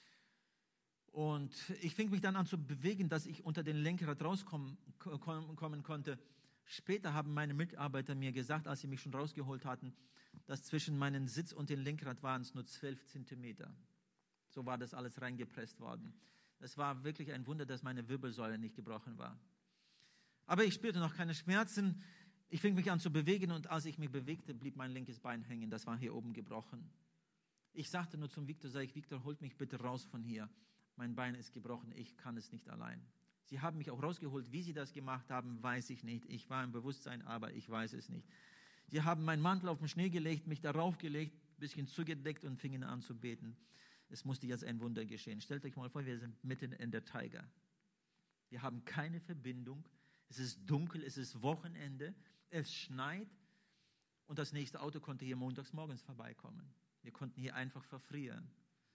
Und ich fing mich dann an zu bewegen, dass ich unter den Lenkrad rauskommen konnte. Später haben meine Mitarbeiter mir gesagt, als sie mich schon rausgeholt hatten, dass zwischen meinem Sitz und dem Lenkrad waren es nur 12 Zentimeter. So war das alles reingepresst worden. Es war wirklich ein Wunder, dass meine Wirbelsäule nicht gebrochen war. Aber ich spürte noch keine Schmerzen. Ich fing mich an zu bewegen und als ich mich bewegte, blieb mein linkes Bein hängen. Das war hier oben gebrochen. Ich sagte nur zum Viktor, Viktor, holt mich bitte raus von hier. Mein Bein ist gebrochen, ich kann es nicht allein. Sie haben mich auch rausgeholt. Wie sie das gemacht haben, weiß ich nicht. Ich war im Bewusstsein, aber ich weiß es nicht. Sie haben meinen Mantel auf den Schnee gelegt, mich darauf gelegt, ein bisschen zugedeckt und fingen an zu beten. Es musste jetzt ein Wunder geschehen. Stellt euch mal vor, wir sind mitten in der Taiga. Wir haben keine Verbindung. Es ist dunkel, es ist Wochenende, es schneit und das nächste Auto konnte hier montags morgens vorbeikommen. Wir konnten hier einfach verfrieren.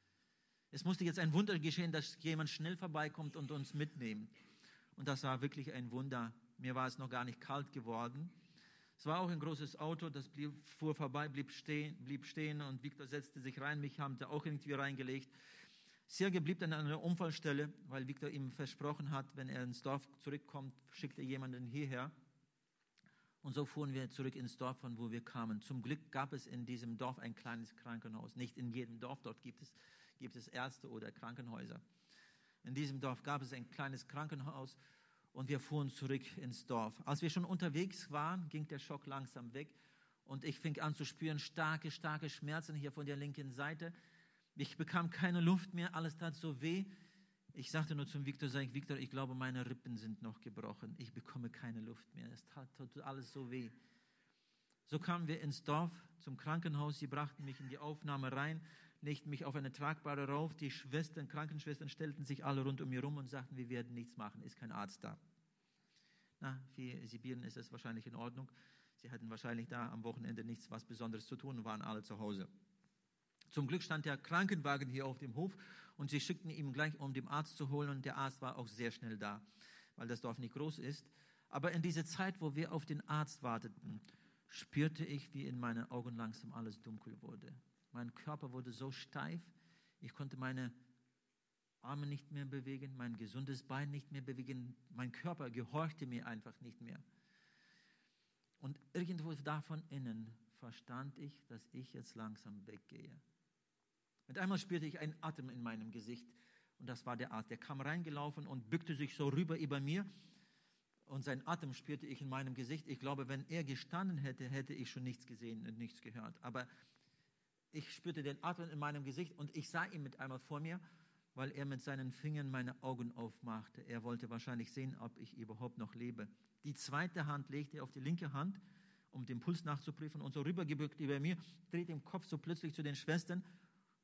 Es musste jetzt ein Wunder geschehen, dass jemand schnell vorbeikommt und uns mitnimmt. Und das war wirklich ein Wunder. Mir war es noch gar nicht kalt geworden. Es war auch ein großes Auto, das fuhr vorbei, blieb stehen und Viktor setzte sich rein. Mich haben sie auch irgendwie reingelegt. Sergej blieb dann an einer Unfallstelle, weil Viktor ihm versprochen hat, wenn er ins Dorf zurückkommt, schickt er jemanden hierher. Und so fuhren wir zurück ins Dorf, von wo wir kamen. Zum Glück gab es in diesem Dorf ein kleines Krankenhaus. Nicht in jedem Dorf dort gibt es Ärzte oder Krankenhäuser. In diesem Dorf gab es ein kleines Krankenhaus und wir fuhren zurück ins Dorf. Als wir schon unterwegs waren, ging der Schock langsam weg und ich fing an zu spüren starke Schmerzen hier von der linken Seite. Ich bekam keine Luft mehr, alles tat so weh. Ich sagte nur zum Viktor, Viktor, ich glaube, meine Rippen sind noch gebrochen. Ich bekomme keine Luft mehr. Es tat alles so weh. So kamen wir ins Dorf, zum Krankenhaus. Sie brachten mich in die Aufnahme rein, legten mich auf eine Tragbare rauf. Die Krankenschwestern stellten sich alle rund um mich rum und sagten, wir werden nichts machen, ist kein Arzt da. Na, für Sibirien ist es wahrscheinlich in Ordnung. Sie hatten wahrscheinlich da am Wochenende nichts was Besonderes zu tun und waren alle zu Hause. Zum Glück stand der Krankenwagen hier auf dem Hof und sie schickten ihn gleich, um den Arzt zu holen. Und der Arzt war auch sehr schnell da, weil das Dorf nicht groß ist. Aber in dieser Zeit, wo wir auf den Arzt warteten, spürte ich, wie in meinen Augen langsam alles dunkel wurde. Mein Körper wurde so steif, ich konnte meine Arme nicht mehr bewegen, mein gesundes Bein nicht mehr bewegen. Mein Körper gehorchte mir einfach nicht mehr. Und irgendwo davon innen verstand ich, dass ich jetzt langsam weggehe. Mit einmal spürte ich einen Atem in meinem Gesicht und das war der Arzt. Der kam reingelaufen und bückte sich so rüber über mir und sein Atem spürte ich in meinem Gesicht. Ich glaube, wenn er gestanden hätte, hätte ich schon nichts gesehen und nichts gehört. Aber ich spürte den Atem in meinem Gesicht und ich sah ihn mit einmal vor mir, weil er mit seinen Fingern meine Augen aufmachte. Er wollte wahrscheinlich sehen, ob ich überhaupt noch lebe. Die zweite Hand legte er auf die linke Hand, um den Puls nachzuprüfen und so rübergebückt über mir, drehte den Kopf so plötzlich zu den Schwestern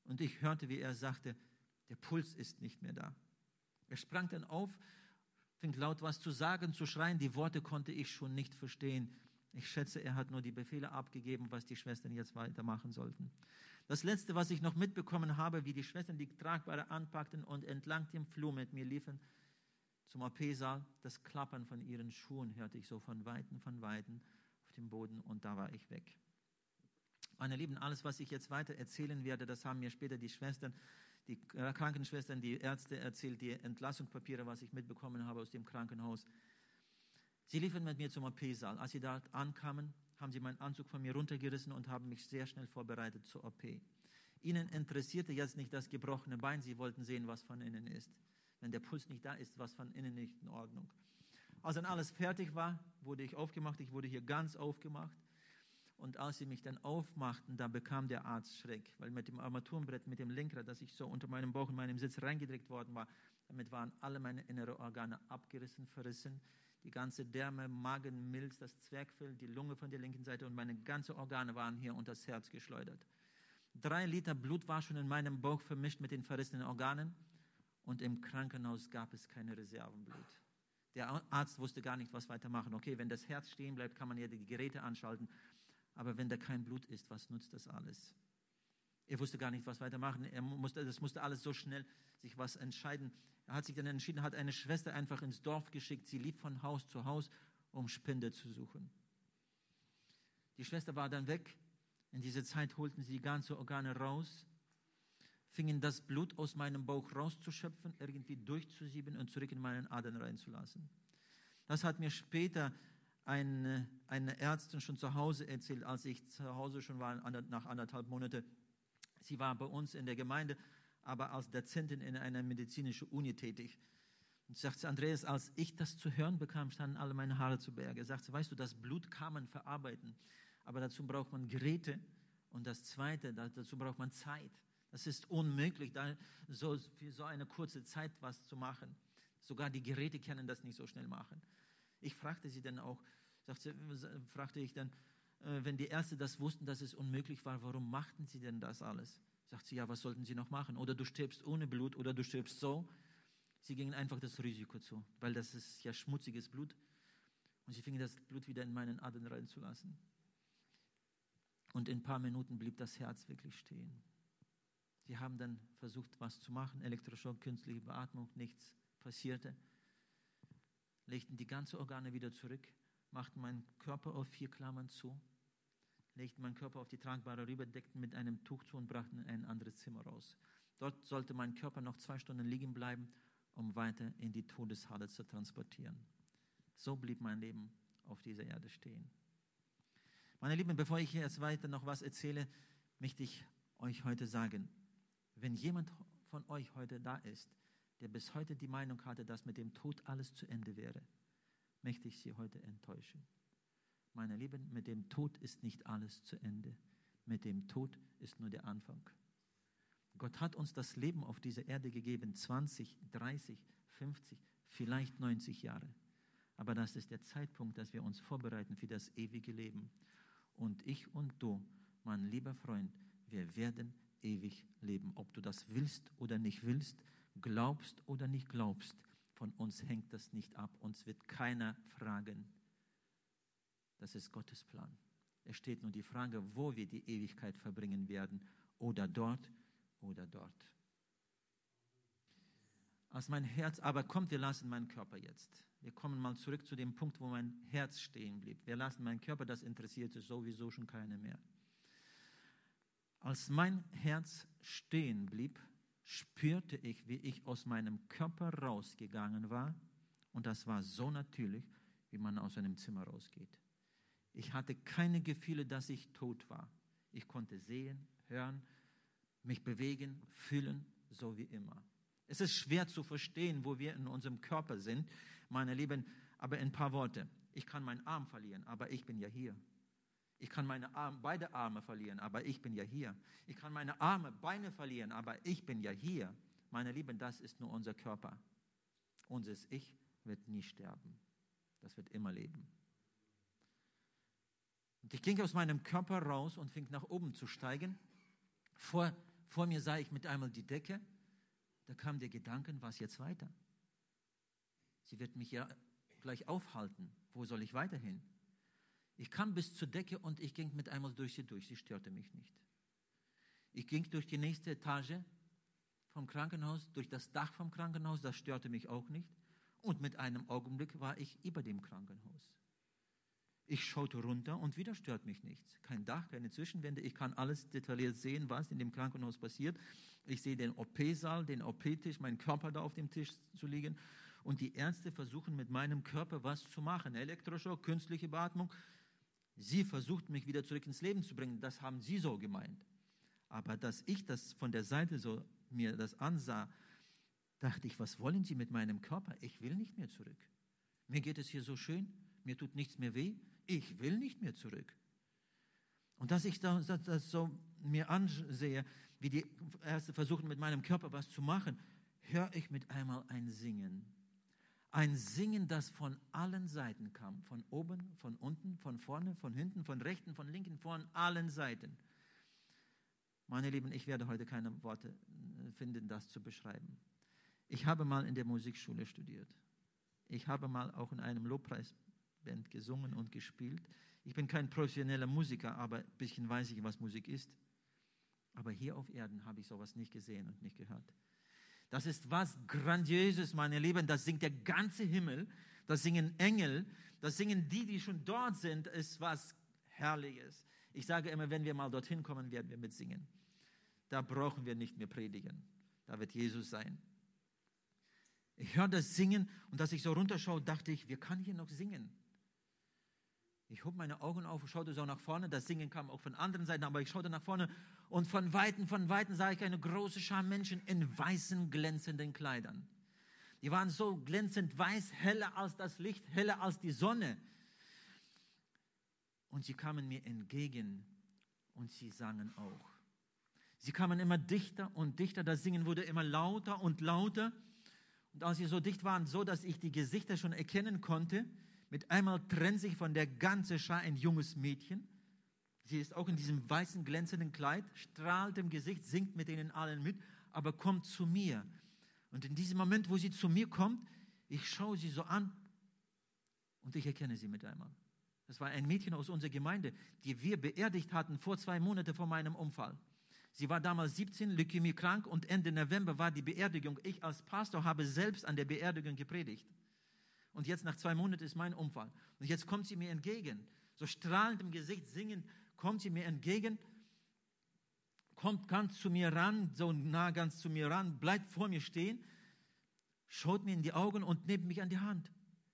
Und ich hörte, wie er sagte, der Puls ist nicht mehr da. Er sprang dann auf, fing laut was zu sagen, zu schreien. Die Worte konnte ich schon nicht verstehen. Ich schätze, er hat nur die Befehle abgegeben, was die Schwestern jetzt weitermachen sollten. Das Letzte, was ich noch mitbekommen habe, wie die Schwestern die Tragbare anpackten und entlang dem Flur mit mir liefen zum OP-Saal, das Klappern von ihren Schuhen hörte ich so von Weitem auf dem Boden und da war ich weg. Meine Lieben, alles, was ich jetzt weiter erzählen werde, das haben mir später die Schwestern, die Krankenschwestern, die Ärzte erzählt, die Entlassungspapiere, was ich mitbekommen habe aus dem Krankenhaus. Sie liefen mit mir zum OP-Saal. Als sie dort ankamen, haben sie meinen Anzug von mir runtergerissen und haben mich sehr schnell vorbereitet zur OP. Ihnen interessierte jetzt nicht das gebrochene Bein, sie wollten sehen, was von innen ist. Wenn der Puls nicht da ist, was von innen nicht in Ordnung. Als dann alles fertig war, wurde ich aufgemacht. Ich wurde hier ganz aufgemacht. Und als sie mich dann aufmachten, da bekam der Arzt Schreck, weil mit dem Armaturenbrett, mit dem Lenkrad, das ich so unter meinem Bauch in meinem Sitz reingedrückt worden war, damit waren alle meine inneren Organe abgerissen, verrissen. Die ganze Därme, Magen, Milz, das Zwerchfell, die Lunge von der linken Seite und meine ganzen Organe waren hier unter das Herz geschleudert. 3 Liter Blut war schon in meinem Bauch vermischt mit den verrissenen Organen und im Krankenhaus gab es keine Reservenblut. Der Arzt wusste gar nicht, was weitermachen. Okay, wenn das Herz stehen bleibt, kann man ja die Geräte anschalten. Aber wenn da kein Blut ist, was nutzt das alles? Er wusste gar nicht, was weitermachen. Das musste alles so schnell sich was entscheiden. Er hat sich dann entschieden, hat eine Schwester einfach ins Dorf geschickt. Sie lief von Haus zu Haus, um Spender zu suchen. Die Schwester war dann weg. In dieser Zeit holten sie die ganzen Organe raus, fingen das Blut aus meinem Bauch rauszuschöpfen, irgendwie durchzusieben und zurück in meinen Adern reinzulassen. Das hat mir später eine Ärztin schon zu Hause erzählt, als ich zu Hause schon war, nach 1,5 Monaten. Sie war bei uns in der Gemeinde, aber als Dozentin in einer medizinischen Uni tätig. Und sie sagt, Andreas, als ich das zu hören bekam, standen alle meine Haare zu Berge. Sagt sie, weißt du, das Blut kann man verarbeiten, aber dazu braucht man Geräte und das Zweite, dazu braucht man Zeit. Das ist unmöglich, für so eine kurze Zeit was zu machen. Sogar die Geräte können das nicht so schnell machen. Ich fragte sie dann auch, fragte ich dann, wenn die Ärzte das wussten, dass es unmöglich war, warum machten sie denn das alles? Sagt sie, ja, was sollten sie noch machen? Oder du stirbst ohne Blut oder du stirbst so. Sie gingen einfach das Risiko zu, weil das ist ja schmutziges Blut. Und sie fingen das Blut wieder in meinen Adern reinzulassen. Und in ein paar Minuten blieb das Herz wirklich stehen. Sie haben dann versucht, was zu machen, Elektroschock, künstliche Beatmung, nichts passierte. Legten die ganzen Organe wieder zurück, machten meinen Körper auf 4 Klammern zu, legten meinen Körper auf die Tragbare rüber, deckten mit einem Tuch zu und brachten in ein anderes Zimmer raus. Dort sollte mein Körper noch 2 Stunden liegen bleiben, um weiter in die Todeshalle zu transportieren. So blieb mein Leben auf dieser Erde stehen. Meine Lieben, bevor ich jetzt weiter noch was erzähle, möchte ich euch heute sagen, wenn jemand von euch heute da ist, der bis heute die Meinung hatte, dass mit dem Tod alles zu Ende wäre, möchte ich Sie heute enttäuschen. Meine Lieben, mit dem Tod ist nicht alles zu Ende. Mit dem Tod ist nur der Anfang. Gott hat uns das Leben auf dieser Erde gegeben, 20, 30, 50, vielleicht 90 Jahre. Aber das ist der Zeitpunkt, dass wir uns vorbereiten für das ewige Leben. Und ich und du, mein lieber Freund, wir werden ewig leben. Ob du das willst oder nicht willst, glaubst oder nicht glaubst, von uns hängt das nicht ab. Uns wird keiner fragen. Das ist Gottes Plan. Es steht nur die Frage, wo wir die Ewigkeit verbringen werden. Oder dort oder dort. Als mein Herz, aber kommt, wir lassen meinen Körper jetzt. Wir kommen mal zurück zu dem Punkt, wo mein Herz stehen blieb. Wir lassen meinen Körper, das interessierte sowieso schon keiner mehr. Als mein Herz stehen blieb, spürte ich, wie ich aus meinem Körper rausgegangen war. Und das war so natürlich, wie man aus einem Zimmer rausgeht. Ich hatte keine Gefühle, dass ich tot war. Ich konnte sehen, hören, mich bewegen, fühlen, so wie immer. Es ist schwer zu verstehen, wo wir in unserem Körper sind, meine Lieben, aber in ein paar Worte. Ich kann meinen Arm verlieren, aber ich bin ja hier. Ich kann beide Arme verlieren, aber ich bin ja hier. Ich kann meine Beine verlieren, aber ich bin ja hier. Meine Lieben, das ist nur unser Körper. Unser Ich wird nie sterben. Das wird immer leben. Und ich ging aus meinem Körper raus und fing nach oben zu steigen. Vor Vor mir sah ich mit einmal die Decke. Da kam der Gedanke, was jetzt weiter? Sie wird mich ja gleich aufhalten. Wo soll ich weiterhin? Ich kam bis zur Decke und ich ging mit einmal durch sie durch. Sie störte mich nicht. Ich ging durch die nächste Etage vom Krankenhaus, durch das Dach vom Krankenhaus. Das störte mich auch nicht. Und mit einem Augenblick war ich über dem Krankenhaus. Ich schaute runter und wieder stört mich nichts. Kein Dach, keine Zwischenwände. Ich kann alles detailliert sehen, was in dem Krankenhaus passiert. Ich sehe den OP-Saal, den OP-Tisch, meinen Körper da auf dem Tisch zu liegen. Und die Ärzte versuchen mit meinem Körper was zu machen. Elektroschock, künstliche Beatmung. Sie versucht mich wieder zurück ins Leben zu bringen. Das haben sie so gemeint. Aber dass ich das von der Seite so mir das ansah, dachte ich, was wollen Sie mit meinem Körper? Ich will nicht mehr zurück. Mir geht es hier so schön, mir tut nichts mehr weh. Ich will nicht mehr zurück. Und dass ich das so mir ansehe, wie die Ärzte versuchen, mit meinem Körper was zu machen, höre ich mit einmal ein Singen. Ein Singen, das von allen Seiten kam. Von oben, von unten, von vorne, von hinten, von rechten, von linken, von allen Seiten. Meine Lieben, ich werde heute keine Worte finden, das zu beschreiben. Ich habe mal in der Musikschule studiert. Ich habe mal auch in einem Lobpreisband gesungen und gespielt. Ich bin kein professioneller Musiker, aber ein bisschen weiß ich, was Musik ist. Aber hier auf Erden habe ich sowas nicht gesehen und nicht gehört. Das ist was Grandioses, meine Lieben. Das singt der ganze Himmel. Das singen Engel. Das singen die schon dort sind. Ist was Herrliches. Ich sage immer, wenn wir mal dorthin kommen, werden wir mitsingen. Da brauchen wir nicht mehr predigen. Da wird Jesus sein. Ich höre das Singen und als ich so runterschaue, dachte ich, wer kann hier noch singen? Ich hob meine Augen auf und schaute so nach vorne. Das Singen kam auch von anderen Seiten, aber ich schaute nach vorne und von Weitem sah ich eine große Schar Menschen in weißen, glänzenden Kleidern. Die waren so glänzend weiß, heller als das Licht, heller als die Sonne. Und sie kamen mir entgegen und sie sangen auch. Sie kamen immer dichter und dichter, das Singen wurde immer lauter und lauter. Und als sie so dicht waren, so dass ich die Gesichter schon erkennen konnte, mit einmal trennt sich von der ganzen Schar ein junges Mädchen. Sie ist auch in diesem weißen, glänzenden Kleid, strahlt im Gesicht, singt mit denen allen mit, aber kommt zu mir. Und in diesem Moment, wo sie zu mir kommt, ich schaue sie so an und ich erkenne sie mit einmal. Das war ein Mädchen aus unserer Gemeinde, die wir beerdigt hatten 2 Monate vor meinem Unfall. Sie war damals 17, Leukämie krank und Ende November war die Beerdigung. Ich als Pastor habe selbst an der Beerdigung gepredigt. Und jetzt nach 2 Monaten ist mein Unfall. Und jetzt kommt sie mir entgegen. So strahlend im Gesicht, singend, kommt sie mir entgegen, kommt ganz zu mir ran, so nah ganz zu mir ran, bleibt vor mir stehen, schaut mir in die Augen und nimmt mich an die Hand.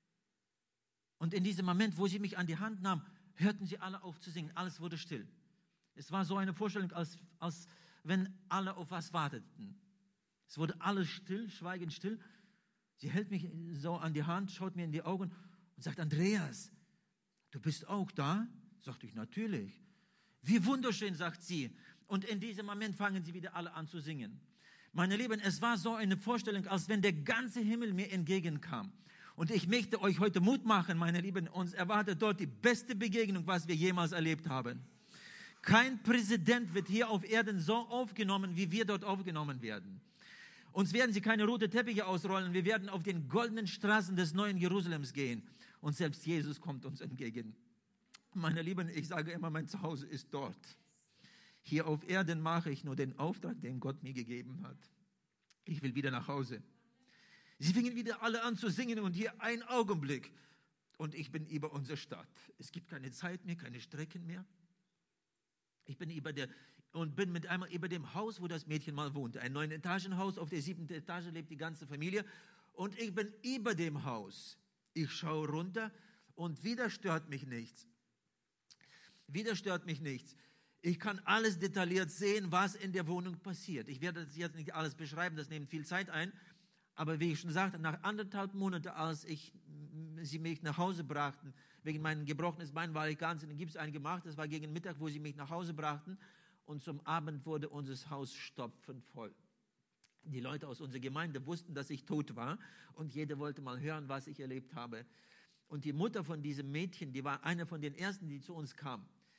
Und in diesem Moment, wo sie mich an die Hand nahm, hörten sie alle auf zu singen. Alles wurde still. Es war so eine Vorstellung, als wenn alle auf was warteten. Es wurde alles still, schweigend still. Sie hält mich so an die Hand, schaut mir in die Augen und sagt, Andreas, du bist auch da? Sagte ich, natürlich. Wie wunderschön, sagt sie. Und in diesem Moment fangen sie wieder alle an zu singen. Meine Lieben, es war so eine Vorstellung, als wenn der ganze Himmel mir entgegenkam. Und ich möchte euch heute Mut machen, meine Lieben, uns erwartet dort die beste Begegnung, was wir jemals erlebt haben. Kein Präsident wird hier auf Erden so aufgenommen, wie wir dort aufgenommen werden. Uns werden sie keine roten Teppiche ausrollen. Wir werden auf den goldenen Straßen des neuen Jerusalems gehen. Und selbst Jesus kommt uns entgegen. Meine Lieben, ich sage immer, mein Zuhause ist dort. Hier auf Erden mache ich nur den Auftrag, den Gott mir gegeben hat. Ich will wieder nach Hause. Sie fingen wieder alle an zu singen und hier ein Augenblick. Und ich bin über unsere Stadt. Es gibt keine Zeit mehr, keine Strecken mehr. Ich bin bin mit einmal über dem Haus, wo das Mädchen mal wohnte. Ein 9-Etagenhaus, auf der 7. Etage lebt die ganze Familie. Und ich bin über dem Haus. Ich schaue runter und wieder stört mich nichts. Wieder stört mich nichts. Ich kann alles detailliert sehen, was in der Wohnung passiert. Ich werde das jetzt nicht alles beschreiben, das nimmt viel Zeit ein. Aber wie ich schon sagte, nach 1,5 Monaten, als sie mich nach Hause brachten, wegen meinem gebrochenen Bein war ich ganz in den Gips eingemacht. Das war gegen Mittag, wo sie mich nach Hause brachten. Und zum Abend wurde unser Haus stopfend voll. Die Leute aus unserer Gemeinde wussten, dass ich tot war. Und jeder wollte mal hören, was ich erlebt habe. Und die Mutter von diesem Mädchen, die war eine von den ersten, die zu uns kam.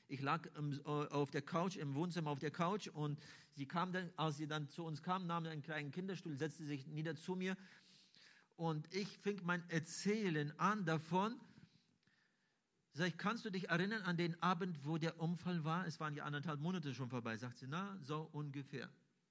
Ich lag auf der Couch, im Wohnzimmer auf der Couch und sie kam dann, als sie dann zu uns kam, nahm einen kleinen Kinderstuhl, setzte sich nieder zu mir und ich fing mein Erzählen an davon. Sag ich, kannst du dich erinnern an den Abend, wo der Unfall war? Es waren ja 1,5 Monate schon vorbei. Sagt sie, na, so ungefähr.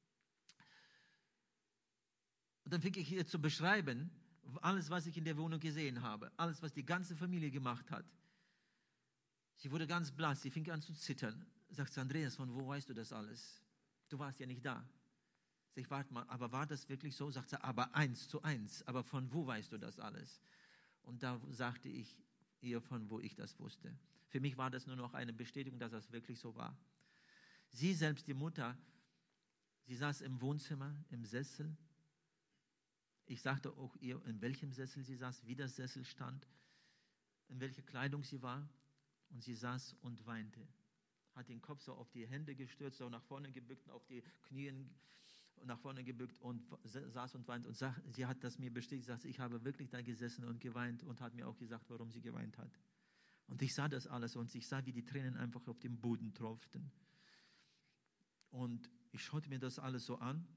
Und dann fing ich ihr zu beschreiben, alles, was ich in der Wohnung gesehen habe, alles, was die ganze Familie gemacht hat. Sie wurde ganz blass, sie fing an zu zittern. Sagt sie, Andreas, von wo weißt du das alles? Du warst ja nicht da. Sag ich, warte mal, aber war das wirklich so? Sagt sie, aber 1:1. Aber von wo weißt du das alles? Und da sagte ich ihr, von wo ich das wusste. Für mich war das nur noch eine Bestätigung, dass das wirklich so war. Sie selbst, die Mutter, sie saß im Wohnzimmer, im Sessel. Ich sagte auch ihr, in welchem Sessel sie saß, wie der Sessel stand, in welcher Kleidung sie war. Und sie saß und weinte, hat den Kopf so auf die Hände gestürzt, so nach vorne gebückt, auf die Knien nach vorne gebückt und saß und weint. Und sie hat das mir bestätigt, sagt, ich habe wirklich da gesessen und geweint und hat mir auch gesagt, warum sie geweint hat. Und ich sah das alles und ich sah, wie die Tränen einfach auf den Boden tropften. Und ich schaute mir das alles so an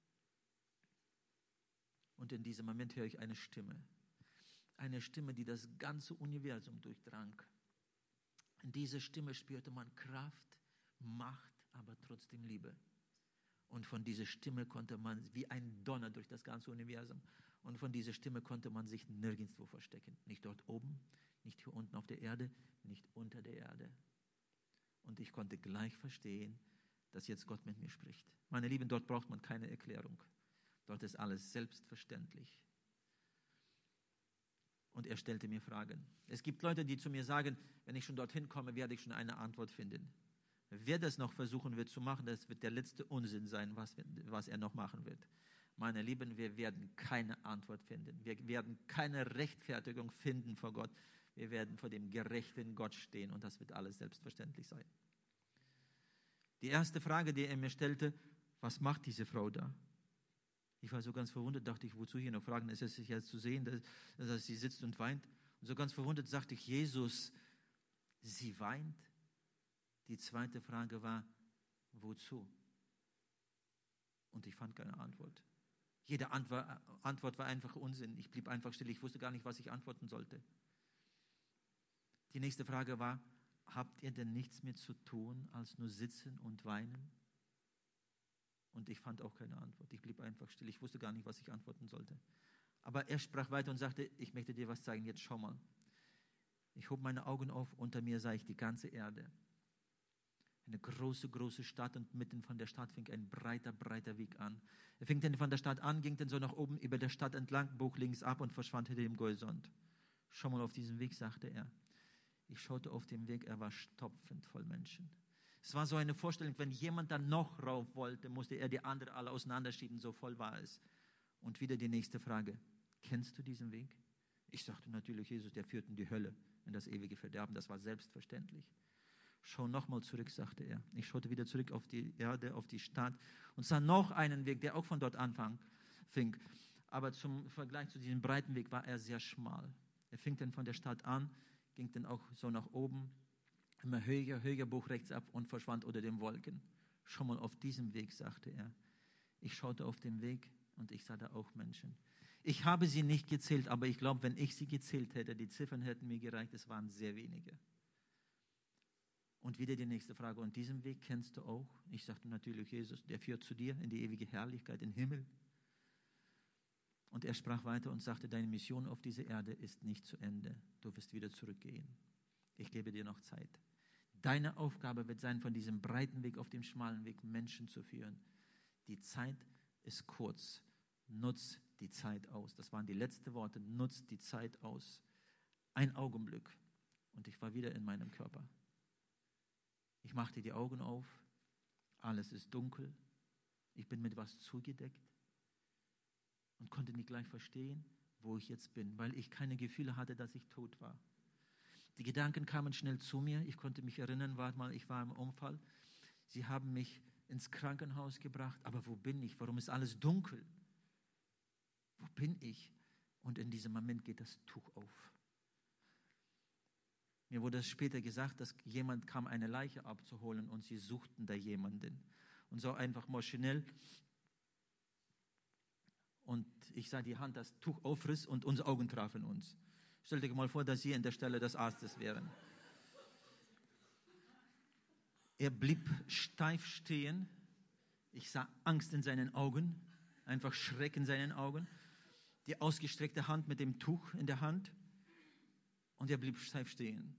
und in diesem Moment höre ich eine Stimme, die das ganze Universum durchdrang. In dieser Stimme spürte man Kraft, Macht, aber trotzdem Liebe. Und von dieser Stimme konnte man, wie ein Donner durch das ganze Universum, und von dieser Stimme konnte man sich nirgendwo verstecken. Nicht dort oben, nicht hier unten auf der Erde, nicht unter der Erde. Und ich konnte gleich verstehen, dass jetzt Gott mit mir spricht. Meine Lieben, dort braucht man keine Erklärung. Dort ist alles selbstverständlich. Und er stellte mir Fragen. Es gibt Leute, die zu mir sagen, wenn ich schon dorthin komme, werde ich schon eine Antwort finden. Wer das noch versuchen wird zu machen, das wird der letzte Unsinn sein, was er noch machen wird. Meine Lieben, wir werden keine Antwort finden. Wir werden keine Rechtfertigung finden vor Gott. Wir werden vor dem gerechten Gott stehen und das wird alles selbstverständlich sein. Die erste Frage, die er mir stellte, was macht diese Frau da? Ich war so ganz verwundert, dachte ich, wozu hier noch fragen? Es ist ja zu sehen, dass sie sitzt und weint. Und so ganz verwundert sagte ich, Jesus, sie weint? Die zweite Frage war, wozu? Und ich fand keine Antwort. Jede Antwort war einfach Unsinn. Ich blieb einfach still. Ich wusste gar nicht, was ich antworten sollte. Die nächste Frage war, habt ihr denn nichts mehr zu tun, als nur sitzen und weinen? Und ich fand auch keine Antwort. Ich blieb einfach still. Ich wusste gar nicht, was ich antworten sollte. Aber er sprach weiter und sagte, ich möchte dir was zeigen. Jetzt schau mal. Ich hob meine Augen auf. Unter mir sah ich die ganze Erde. Eine große, große Stadt und mitten von der Stadt fing ein breiter, breiter Weg an. Er fing dann von der Stadt an, ging dann so nach oben über der Stadt entlang, bog links ab und verschwand hinter dem Horizont. Schau mal auf diesen Weg, sagte er. Ich schaute auf den Weg, er war stopfend voll Menschen. Es war so eine Vorstellung, wenn jemand dann noch rauf wollte, musste er die anderen alle auseinanderschieben, so voll war es. Und wieder die nächste Frage, kennst du diesen Weg? Ich sagte natürlich, Jesus, der führt in die Hölle, in das ewige Verderben, das war selbstverständlich. Schau nochmal zurück, sagte er. Ich schaute wieder zurück auf die Erde, auf die Stadt und sah noch einen Weg, der auch von dort fing. Aber zum Vergleich zu diesem breiten Weg war er sehr schmal. Er fing dann von der Stadt an, ging dann auch so nach oben, immer höher, bog rechts ab und verschwand unter den Wolken. Schau mal auf diesem Weg, sagte er. Ich schaute auf den Weg und ich sah da auch Menschen. Ich habe sie nicht gezählt, aber ich glaube, wenn ich sie gezählt hätte, die Ziffern hätten mir gereicht, es waren sehr wenige. Und wieder die nächste Frage, und diesen Weg kennst du auch? Ich sagte natürlich, Jesus, der führt zu dir in die ewige Herrlichkeit, in den Himmel. Und er sprach weiter und sagte, deine Mission auf dieser Erde ist nicht zu Ende. Du wirst wieder zurückgehen. Ich gebe dir noch Zeit. Deine Aufgabe wird sein, von diesem breiten Weg auf dem schmalen Weg Menschen zu führen. Die Zeit ist kurz. Nutz die Zeit aus. Das waren die letzten Worte. Nutz die Zeit aus. Ein Augenblick. Und ich war wieder in meinem Körper. Ich machte die Augen auf. Alles ist dunkel. Ich bin mit was zugedeckt. Und konnte nicht gleich verstehen, wo ich jetzt bin, weil ich keine Gefühle hatte, dass ich tot war. Die Gedanken kamen schnell zu mir. Ich konnte mich erinnern, ich war im Unfall. Sie haben mich ins Krankenhaus gebracht. Aber wo bin ich? Warum ist alles dunkel? Wo bin ich? Und in diesem Moment geht das Tuch auf. Mir wurde später gesagt, dass jemand kam, eine Leiche abzuholen und sie suchten da jemanden. Und so einfach maschinell. Und ich sah die Hand, das Tuch aufriss und unsere Augen trafen uns. Stell dir mal vor, dass Sie an der Stelle des Arztes wären. Er blieb steif stehen. Ich sah Angst in seinen Augen, einfach Schreck in seinen Augen. Die ausgestreckte Hand mit dem Tuch in der Hand. Und er blieb steif stehen.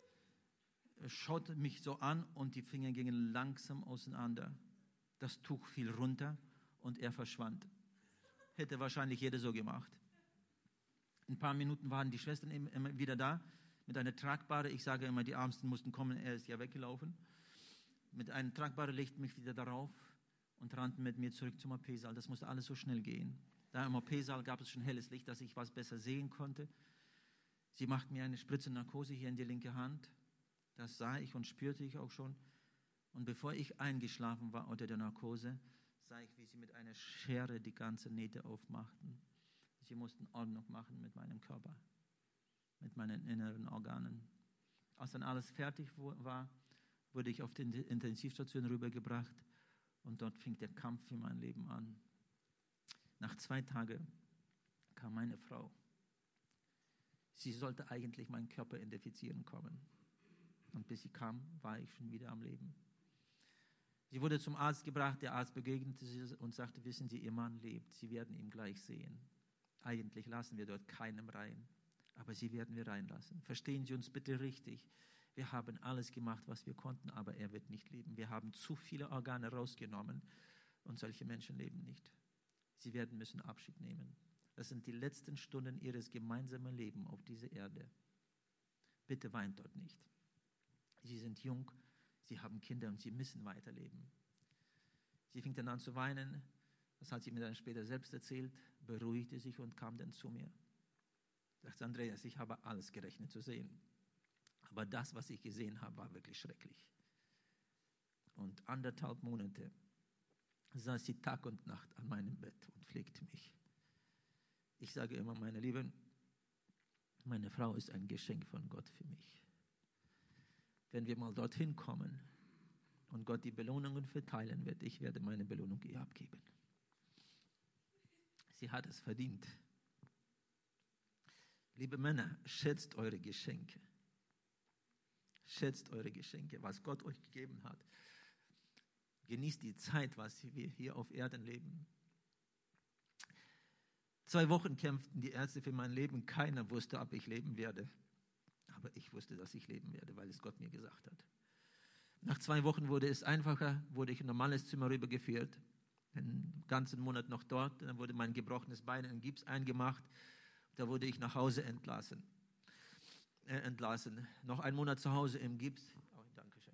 Er schaute mich so an und die Finger gingen langsam auseinander. Das Tuch fiel runter und er verschwand. Hätte wahrscheinlich jeder so gemacht. In ein paar Minuten waren die Schwestern immer wieder da mit einer Tragbare. Ich sage immer, die Ärmsten mussten kommen, er ist ja weggelaufen. Mit einer Tragbare legten mich wieder darauf und rannten mit mir zurück zum OP-Saal. Das musste alles so schnell gehen. Da im OP-Saal gab es schon helles Licht, dass ich was besser sehen konnte. Sie machten mir eine Spritze Narkose hier in die linke Hand. Das sah ich und spürte ich auch schon. Und bevor ich eingeschlafen war unter der Narkose, sah ich, wie sie mit einer Schere die ganze Nähte aufmachten. Sie mussten Ordnung machen mit meinem Körper, mit meinen inneren Organen. Als dann alles fertig war, wurde ich auf die Intensivstation rübergebracht und dort fing der Kampf für mein Leben an. Nach 2 Tagen kam meine Frau. Sie sollte eigentlich meinen Körper identifizieren kommen. Und bis sie kam, war ich schon wieder am Leben. Sie wurde zum Arzt gebracht, der Arzt begegnete sie und sagte, wissen Sie, Ihr Mann lebt, Sie werden ihn gleich sehen. Eigentlich lassen wir dort keinem rein, aber Sie werden wir reinlassen. Verstehen Sie uns bitte richtig. Wir haben alles gemacht, was wir konnten, aber er wird nicht leben. Wir haben zu viele Organe rausgenommen und solche Menschen leben nicht. Sie werden müssen Abschied nehmen. Das sind die letzten Stunden Ihres gemeinsamen Lebens auf dieser Erde. Bitte weint dort nicht. Sie sind jung, Sie haben Kinder und Sie müssen weiterleben. Sie fing dann an zu weinen. Das hat sie mir dann später selbst erzählt, beruhigte sich und kam dann zu mir. Sagte Andreas, ich habe alles gerechnet zu sehen. Aber das, was ich gesehen habe, war wirklich schrecklich. Und 1,5 Monate saß sie Tag und Nacht an meinem Bett und pflegte mich. Ich sage immer, meine Lieben, meine Frau ist ein Geschenk von Gott für mich. Wenn wir mal dorthin kommen und Gott die Belohnungen verteilen wird, ich werde meine Belohnung ihr abgeben. Sie hat es verdient. Liebe Männer, schätzt eure Geschenke. Schätzt eure Geschenke, was Gott euch gegeben hat. Genießt die Zeit, was wir hier auf Erden leben. 2 Wochen kämpften die Ärzte für mein Leben. Keiner wusste, ob ich leben werde. Aber ich wusste, dass ich leben werde, weil es Gott mir gesagt hat. Nach 2 Wochen wurde es einfacher, wurde ich in ein normales Zimmer rübergeführt. Einen ganzen Monat noch dort. Dann wurde mein gebrochenes Bein in Gips eingemacht. Da wurde ich nach Hause entlassen. Noch 1 Monat zu Hause im Gips. Oh, Dankeschön.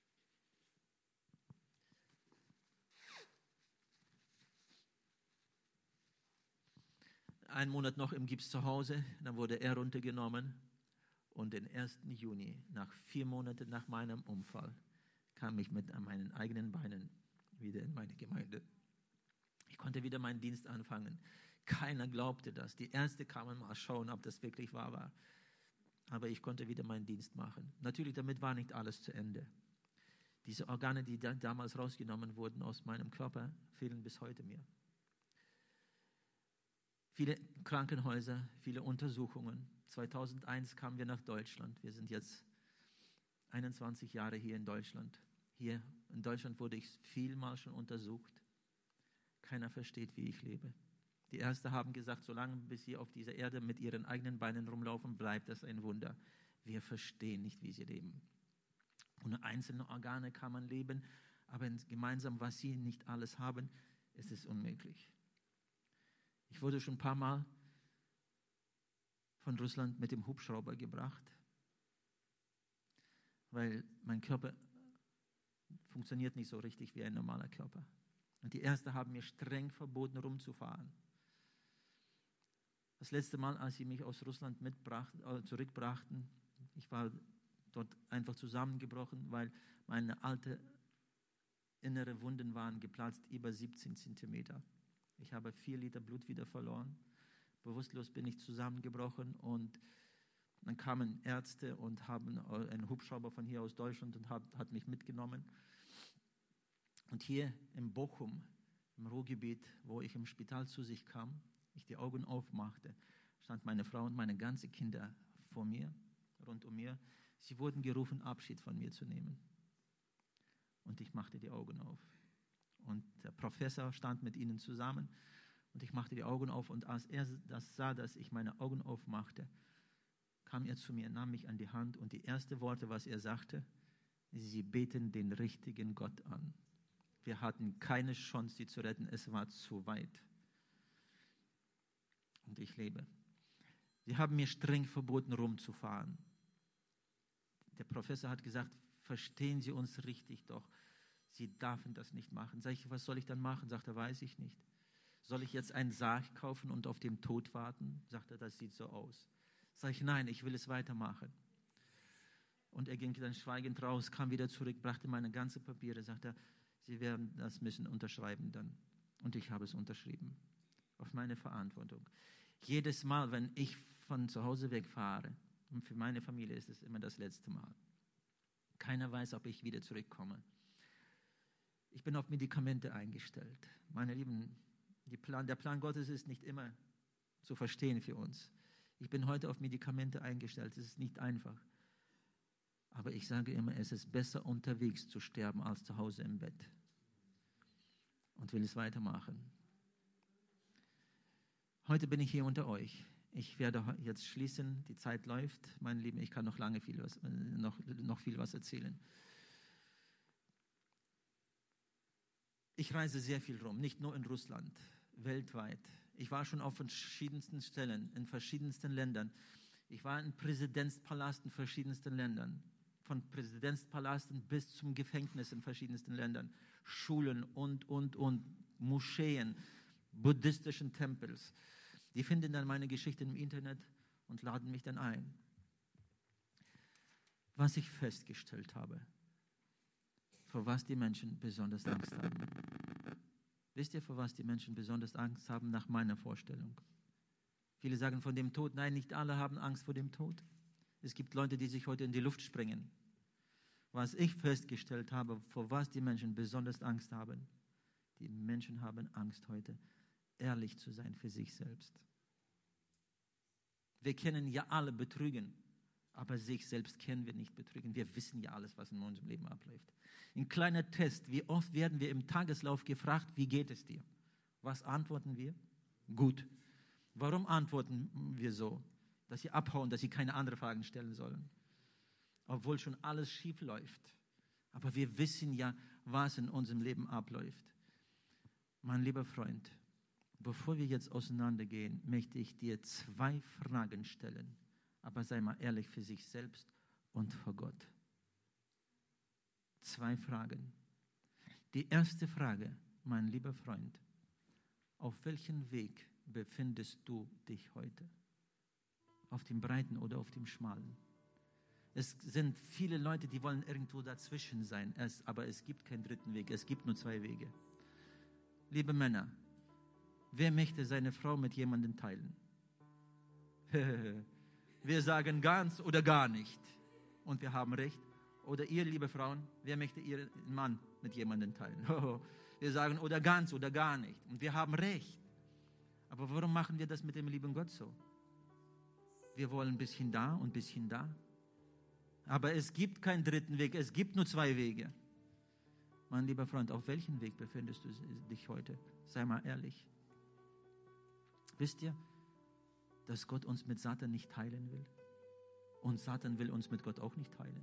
Einen Monat noch im Gips zu Hause. Dann wurde er runtergenommen. Und den 1. Juni, nach 4 Monaten nach meinem Unfall, kam ich mit meinen eigenen Beinen wieder in meine Gemeinde. Ich konnte wieder meinen Dienst anfangen. Keiner glaubte das. Die Ärzte kamen mal schauen, ob das wirklich wahr war. Aber ich konnte wieder meinen Dienst machen. Natürlich, damit war nicht alles zu Ende. Diese Organe, die damals rausgenommen wurden aus meinem Körper, fehlen bis heute mir. Viele Krankenhäuser, viele Untersuchungen. 2001 kamen wir nach Deutschland. Wir sind jetzt 21 Jahre hier in Deutschland. Hier in Deutschland wurde ich vielmal schon untersucht. Keiner versteht, wie ich lebe. Die Ärzte haben gesagt, solange bis sie auf dieser Erde mit ihren eigenen Beinen rumlaufen, bleibt das ein Wunder. Wir verstehen nicht, wie sie leben. Ohne einzelne Organe kann man leben, aber gemeinsam, was sie nicht alles haben, ist es unmöglich. Ich wurde schon ein paar Mal von Russland mit dem Hubschrauber gebracht, weil mein Körper funktioniert nicht so richtig wie ein normaler Körper. Und die Ärzte haben mir streng verboten, rumzufahren. Das letzte Mal, als sie mich aus Russland zurückbrachten, ich war dort einfach zusammengebrochen, weil meine alte innere Wunden waren geplatzt, über 17 Zentimeter. Ich habe 4 Liter Blut wieder verloren. Bewusstlos bin ich zusammengebrochen und Dann kamen Ärzte und haben einen Hubschrauber von hier aus Deutschland und hat mich mitgenommen. Und hier in Bochum, im Ruhrgebiet, wo ich im Spital zu sich kam, ich die Augen aufmachte, stand meine Frau und meine ganzen Kinder vor mir, rund um mir. Sie wurden gerufen, Abschied von mir zu nehmen. Und ich machte die Augen auf. Und der Professor stand mit ihnen zusammen und ich machte die Augen auf. Und als er das sah, dass ich meine Augen aufmachte, kam er zu mir, nahm mich an die Hand und die ersten Worte, was er sagte, Sie beten den richtigen Gott an. Wir hatten keine Chance, sie zu retten, es war zu weit. Und ich lebe. Sie haben mir streng verboten, rumzufahren. Der Professor hat gesagt, verstehen Sie uns richtig doch. Sie dürfen das nicht machen. Sag ich, was soll ich dann machen? Sagt er, weiß ich nicht. Soll ich jetzt einen Sarg kaufen und auf den Tod warten? Sagt er, das sieht so aus. Sag ich, nein, ich will es weitermachen. Und er ging dann schweigend raus, kam wieder zurück, brachte meine ganzen Papiere, sagte, Sie werden das müssen unterschreiben dann. Und ich habe es unterschrieben. Auf meine Verantwortung. Jedes Mal, wenn ich von zu Hause wegfahre, und für meine Familie ist es immer das letzte Mal. Keiner weiß, ob ich wieder zurückkomme. Ich bin auf Medikamente eingestellt. Meine Lieben, der Plan Gottes ist nicht immer zu verstehen für uns. Ich bin heute auf Medikamente eingestellt. Es ist nicht einfach. Aber ich sage immer, es ist besser unterwegs zu sterben, als zu Hause im Bett. Und will es weitermachen. Heute bin ich hier unter euch. Ich werde jetzt schließen, die Zeit läuft. Meine Lieben, ich kann noch lange viel was erzählen. Ich reise sehr viel rum, nicht nur in Russland, weltweit. Ich war schon auf verschiedensten Stellen, in verschiedensten Ländern. Ich war im Präsidentspalast in verschiedensten Ländern. Von Präsidentspalasten bis zum Gefängnis in verschiedensten Ländern. Schulen und Moscheen, buddhistischen Tempels. Die finden dann meine Geschichte im Internet und laden mich dann ein. Was ich festgestellt habe, vor was die Menschen besonders Angst haben. Wisst ihr, vor was die Menschen besonders Angst haben nach meiner Vorstellung? Viele sagen von dem Tod. Nein, nicht alle haben Angst vor dem Tod. Es gibt Leute, die sich heute in die Luft springen. Was ich festgestellt habe, vor was die Menschen besonders Angst haben. Die Menschen haben Angst heute, ehrlich zu sein für sich selbst. Wir kennen ja alle Betrügen, aber sich selbst kennen wir nicht betrügen. Wir wissen ja alles, was in unserem Leben abläuft. Ein kleiner Test, wie oft werden wir im Tageslauf gefragt, wie geht es dir? Was antworten wir? Gut. Warum antworten wir so? Dass sie abhauen, dass sie keine anderen Fragen stellen sollen. Obwohl schon alles schief läuft. Aber wir wissen ja, was in unserem Leben abläuft. Mein lieber Freund, bevor wir jetzt auseinandergehen, möchte ich dir 2 Fragen stellen. Aber sei mal ehrlich für sich selbst und vor Gott. 2 Fragen. Die erste Frage, mein lieber Freund, auf welchem Weg befindest du dich heute? Auf dem breiten oder auf dem schmalen? Es sind viele Leute, die wollen irgendwo dazwischen sein, aber es gibt keinen dritten Weg, es gibt nur 2 Wege. Liebe Männer, wer möchte seine Frau mit jemandem teilen? Wir sagen ganz oder gar nicht. Und wir haben recht. Oder ihr, liebe Frauen, wer möchte ihren Mann mit jemandem teilen? Wir sagen oder ganz oder gar nicht. Und wir haben recht. Aber warum machen wir das mit dem lieben Gott so? Wir wollen ein bisschen da und ein bisschen da. Aber es gibt keinen dritten Weg. Es gibt nur 2 Wege. Mein lieber Freund, auf welchem Weg befindest du dich heute? Sei mal ehrlich. Wisst ihr, dass Gott uns mit Satan nicht teilen will? Und Satan will uns mit Gott auch nicht teilen.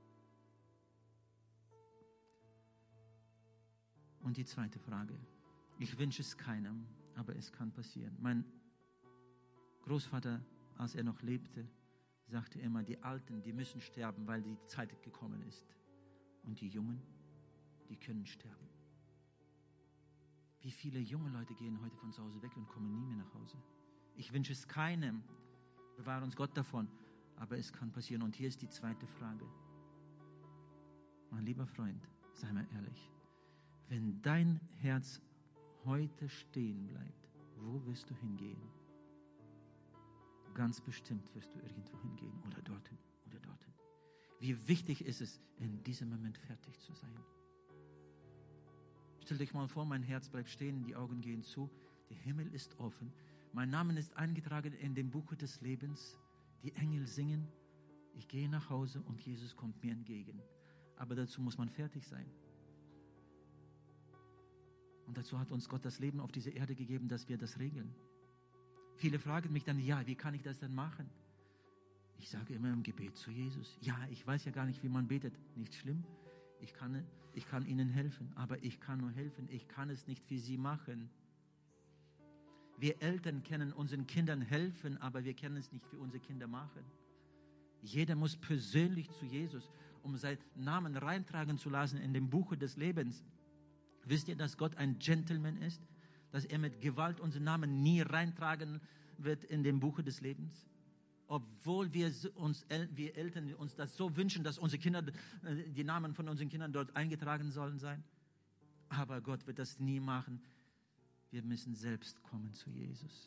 Und die zweite Frage. Ich wünsche es keinem, aber es kann passieren. Mein Großvater, als er noch lebte, sagte immer, die Alten, die müssen sterben, weil die Zeit gekommen ist. Und die Jungen, die können sterben. Wie viele junge Leute gehen heute von zu Hause weg und kommen nie mehr nach Hause? Ich wünsche es keinem. Bewahre uns Gott davon. Aber es kann passieren. Und hier ist die zweite Frage. Mein lieber Freund, sei mal ehrlich. Wenn dein Herz heute stehen bleibt, wo wirst du hingehen? ganz bestimmt wirst du irgendwo hingehen oder dorthin oder dorthin. Wie wichtig ist es, in diesem Moment fertig zu sein. Stell dich mal vor, mein Herz bleibt stehen, die Augen gehen zu, der Himmel ist offen, mein Name ist eingetragen in dem Buch des Lebens, die Engel singen, ich gehe nach Hause und Jesus kommt mir entgegen. Aber dazu muss man fertig sein. Und dazu hat uns Gott das Leben auf diese Erde gegeben, dass wir das regeln. Viele fragen mich dann, ja, wie kann ich das denn machen? Ich sage immer im Gebet zu Jesus. Ja, ich weiß ja gar nicht, wie man betet. Nicht schlimm. Ich kann Ihnen helfen, aber ich kann nur helfen. Ich kann es nicht für Sie machen. Wir Eltern können unseren Kindern helfen, aber wir können es nicht für unsere Kinder machen. Jeder muss persönlich zu Jesus, um seinen Namen reintragen zu lassen in dem Buch des Lebens. Wisst ihr, dass Gott ein Gentleman ist? Dass er mit Gewalt unseren Namen nie reintragen wird in dem Buch des Lebens? Obwohl wir Eltern uns das so wünschen, dass unsere Kinder, die Namen von unseren Kindern dort eingetragen sollen sein. Aber Gott wird das nie machen. Wir müssen selbst kommen zu Jesus.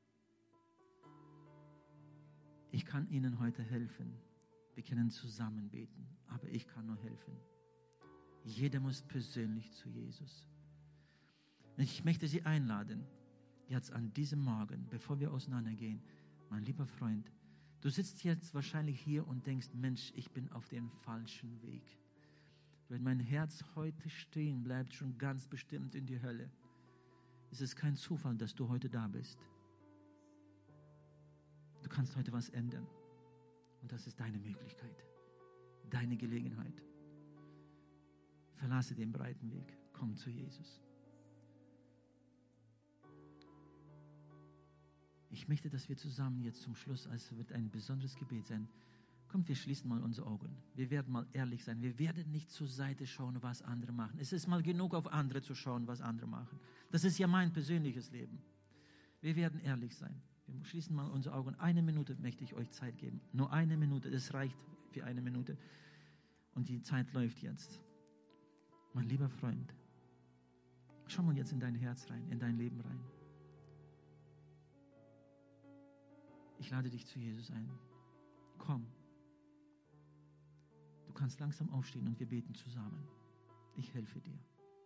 Ich kann Ihnen heute helfen. Wir können zusammen beten, aber ich kann nur helfen. Jeder muss persönlich zu Jesus. Ich möchte Sie einladen, jetzt an diesem Morgen, bevor wir auseinandergehen, mein lieber Freund, du sitzt jetzt wahrscheinlich hier und denkst, Mensch, ich bin auf dem falschen Weg. Wenn mein Herz heute stehen bleibt, schon ganz bestimmt in die Hölle. Es ist kein Zufall, dass du heute da bist. Du kannst heute was ändern. Und das ist deine Möglichkeit, deine Gelegenheit. Verlasse den breiten Weg, komm zu Jesus. Ich möchte, dass wir zusammen jetzt zum Schluss, es wird ein besonderes Gebet sein. Kommt, wir schließen mal unsere Augen. Wir werden mal ehrlich sein. Wir werden nicht zur Seite schauen, was andere machen. Es ist mal genug, auf andere zu schauen, was andere machen. Das ist ja mein persönliches Leben. Wir werden ehrlich sein. Wir schließen mal unsere Augen. 1 Minute möchte ich euch Zeit geben. Nur 1 Minute, es reicht für 1 Minute. Und die Zeit läuft jetzt. Mein lieber Freund, schau mal jetzt in dein Herz rein, in dein Leben rein. Ich lade dich zu Jesus ein. Komm. Du kannst langsam aufstehen und wir beten zusammen. Ich helfe dir.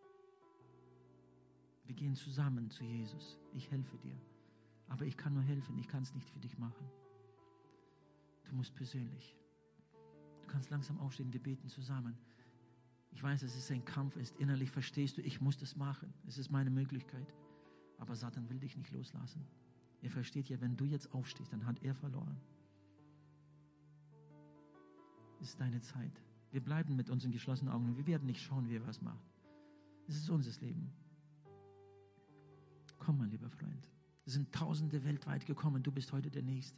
Wir gehen zusammen zu Jesus. Ich helfe dir. Aber ich kann nur helfen. Ich kann es nicht für dich machen. Du musst persönlich. Du kannst langsam aufstehen. Wir beten zusammen. Ich weiß, dass es ein Kampf ist. Innerlich verstehst du, ich muss das machen. Es ist meine Möglichkeit. Aber Satan will dich nicht loslassen. Er versteht ja, wenn du jetzt aufstehst, dann hat er verloren. Es ist deine Zeit. Wir bleiben mit unseren geschlossenen Augen. Wir werden nicht schauen, wer was macht. Es ist unser Leben. Komm, mein lieber Freund. Es sind Tausende weltweit gekommen. Du bist heute der Nächste.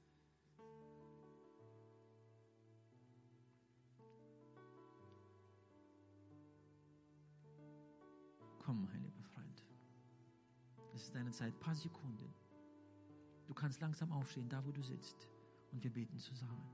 Komm, mein lieber Freund. Es ist deine Zeit. Ein paar Sekunden. Du kannst langsam aufstehen, da wo du sitzt. Und wir beten zusammen.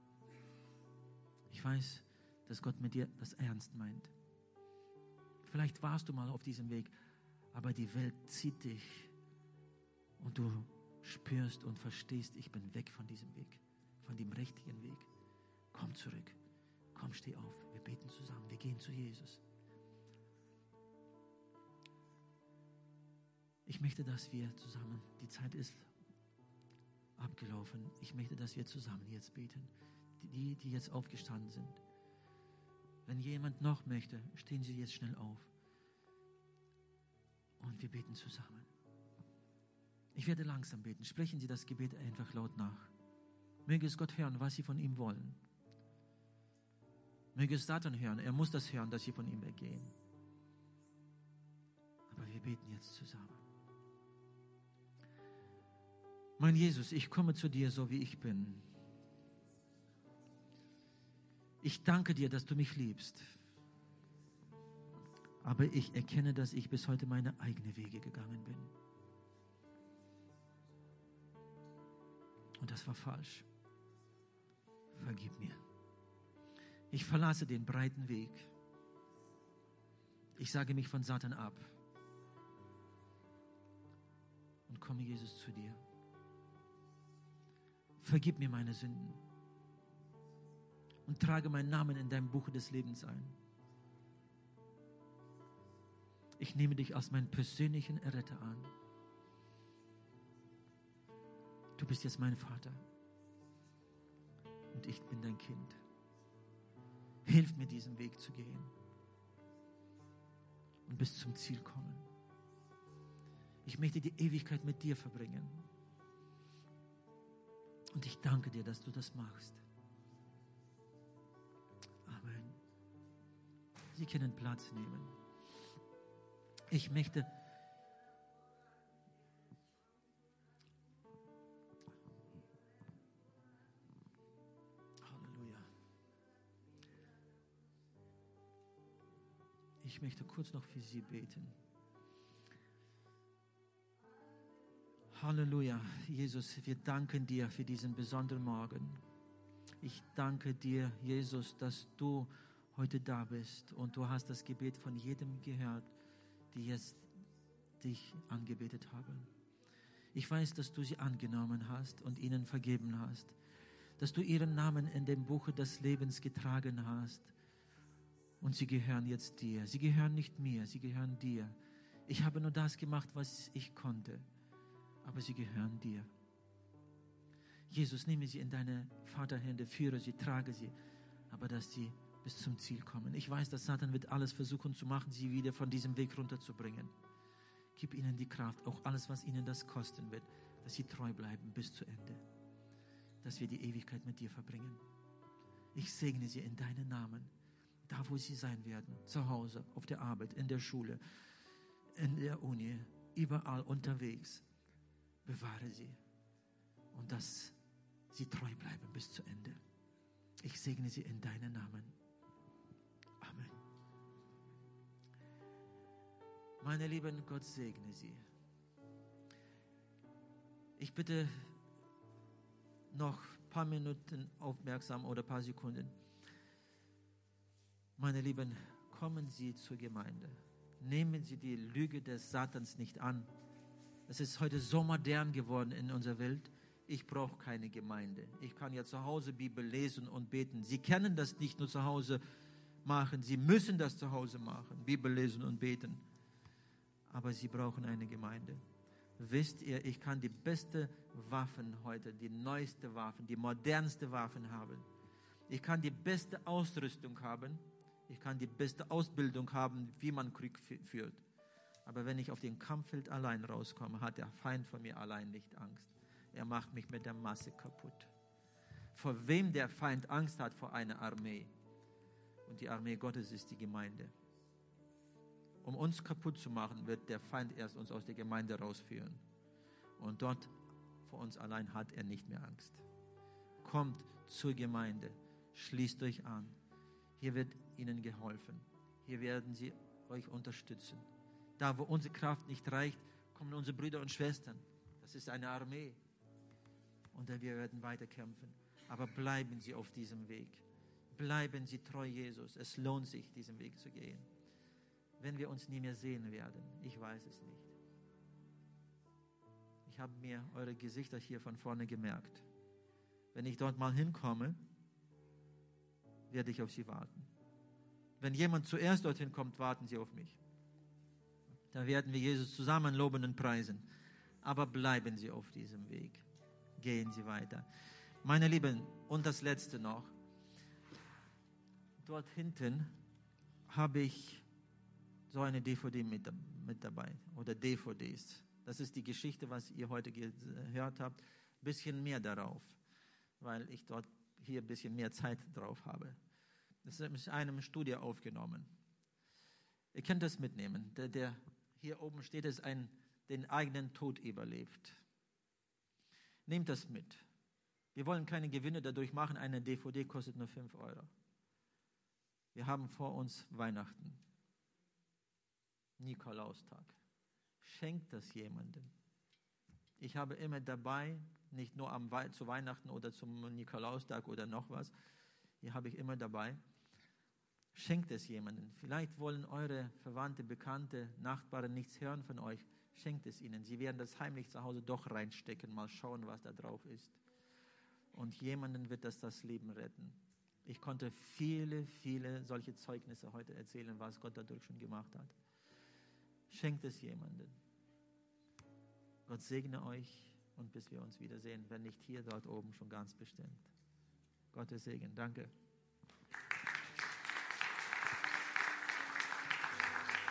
Ich weiß, dass Gott mit dir das ernst meint. Vielleicht warst du mal auf diesem Weg, aber die Welt zieht dich und du spürst und verstehst, ich bin weg von diesem Weg, von dem richtigen Weg. Komm zurück, komm, steh auf, wir beten zusammen, wir gehen zu Jesus. Ich möchte, dass wir zusammen, die Zeit ist abgelaufen, ich möchte, dass wir zusammen jetzt beten. Die jetzt aufgestanden sind. Wenn jemand noch möchte, stehen Sie jetzt schnell auf. Und wir beten zusammen. Ich werde langsam beten. Sprechen Sie das Gebet einfach laut nach. Möge es Gott hören, was Sie von ihm wollen. Möge es Satan hören. Er muss das hören, dass Sie von ihm weggehen. Aber wir beten jetzt zusammen. Mein Jesus, ich komme zu dir, so wie ich bin. Ich danke dir, dass du mich liebst. Aber ich erkenne, dass ich bis heute meine eigenen Wege gegangen bin. Und das war falsch. Vergib mir. Ich verlasse den breiten Weg. Ich sage mich von Satan ab. Und komme, Jesus, zu dir. Vergib mir meine Sünden und trage meinen Namen in deinem Buch des Lebens ein. Ich nehme dich als meinen persönlichen Erretter an. Du bist jetzt mein Vater und ich bin dein Kind. Hilf mir, diesen Weg zu gehen und bis zum Ziel kommen. Ich möchte die Ewigkeit mit dir verbringen. Und ich danke dir, dass du das machst. Amen. Sie können Platz nehmen. Ich möchte Halleluja. Ich möchte kurz noch für Sie beten. Halleluja, Jesus, wir danken dir für diesen besonderen Morgen. Ich danke dir, Jesus, dass du heute da bist und du hast das Gebet von jedem gehört, die jetzt dich angebetet haben. Ich weiß, dass du sie angenommen hast und ihnen vergeben hast, dass du ihren Namen in dem Buche des Lebens getragen hast und sie gehören jetzt dir. Sie gehören nicht mir, sie gehören dir. Ich habe nur das gemacht, was ich konnte. Aber sie gehören dir. Jesus, nehme sie in deine Vaterhände, führe sie, trage sie, aber dass sie bis zum Ziel kommen. Ich weiß, dass Satan wird alles versuchen zu machen, sie wieder von diesem Weg runterzubringen. Gib ihnen die Kraft, auch alles, was ihnen das kosten wird, dass sie treu bleiben bis zu Ende. Dass wir die Ewigkeit mit dir verbringen. Ich segne sie in deinen Namen, da wo sie sein werden, zu Hause, auf der Arbeit, in der Schule, in der Uni, überall unterwegs. Bewahre sie und dass sie treu bleiben bis zu Ende. Ich segne sie in deinen Namen. Amen. Meine Lieben, Gott segne sie. Ich bitte noch ein paar Minuten aufmerksam oder ein paar Sekunden. Meine Lieben, kommen Sie zur Gemeinde. Nehmen Sie die Lüge des Satans nicht an. Es ist heute so modern geworden in unserer Welt. Ich brauche keine Gemeinde. Ich kann ja zu Hause Bibel lesen und beten. Sie können das nicht nur zu Hause machen. Sie müssen das zu Hause machen. Bibel lesen und beten. Aber Sie brauchen eine Gemeinde. Wisst ihr, ich kann die beste Waffen heute, die neueste Waffen, die modernste Waffen haben. Ich kann die beste Ausrüstung haben. Ich kann die beste Ausbildung haben, wie man Krieg führt. Aber wenn ich auf den Kampffeld allein rauskomme, hat der Feind von mir allein nicht Angst. Er macht mich mit der Masse kaputt. Vor wem der Feind Angst hat? Vor einer Armee. Und die Armee Gottes ist die Gemeinde. Um uns kaputt zu machen, wird der Feind erst uns aus der Gemeinde rausführen. Und dort vor uns allein hat er nicht mehr Angst. Kommt zur Gemeinde, schließt euch an. Hier wird ihnen geholfen. Hier werden sie euch unterstützen. Da, wo unsere Kraft nicht reicht, kommen unsere Brüder und Schwestern. Das ist eine Armee. Und wir werden weiter kämpfen. Aber bleiben Sie auf diesem Weg. Bleiben Sie treu Jesus. Es lohnt sich, diesen Weg zu gehen. Wenn wir uns nie mehr sehen werden, ich weiß es nicht. Ich habe mir eure Gesichter hier von vorne gemerkt. Wenn ich dort mal hinkomme, werde ich auf Sie warten. Wenn jemand zuerst dorthin kommt, warten Sie auf mich. Da werden wir Jesus zusammen loben und preisen. Aber bleiben Sie auf diesem Weg. Gehen Sie weiter. Meine Lieben, und das Letzte noch. Dort hinten habe ich so eine DVD mit dabei. Oder DVDs. Das ist die Geschichte, was ihr heute gehört habt. Ein bisschen mehr darauf. Weil ich dort hier ein bisschen mehr Zeit drauf habe. Das ist mit einem Studie aufgenommen. Ihr könnt das mitnehmen. Der hier oben steht, ist den eigenen Tod überlebt. Nehmt das mit. Wir wollen keine Gewinne dadurch machen. Eine DVD kostet nur 5 €. Wir haben vor uns Weihnachten. Nikolaustag. Schenkt das jemandem. Ich habe immer dabei, nicht nur zu Weihnachten oder zum Nikolaustag oder noch was, hier habe ich immer dabei, schenkt es jemandem. Vielleicht wollen eure Verwandte, Bekannte, Nachbarn nichts hören von euch. Schenkt es ihnen. Sie werden das heimlich zu Hause doch reinstecken, mal schauen, was da drauf ist. Und jemanden wird das Leben retten. Ich konnte viele, viele solche Zeugnisse heute erzählen, was Gott dadurch schon gemacht hat. Schenkt es jemandem. Gott segne euch und bis wir uns wiedersehen, wenn nicht hier, dort oben schon ganz bestimmt. Gottes Segen. Danke.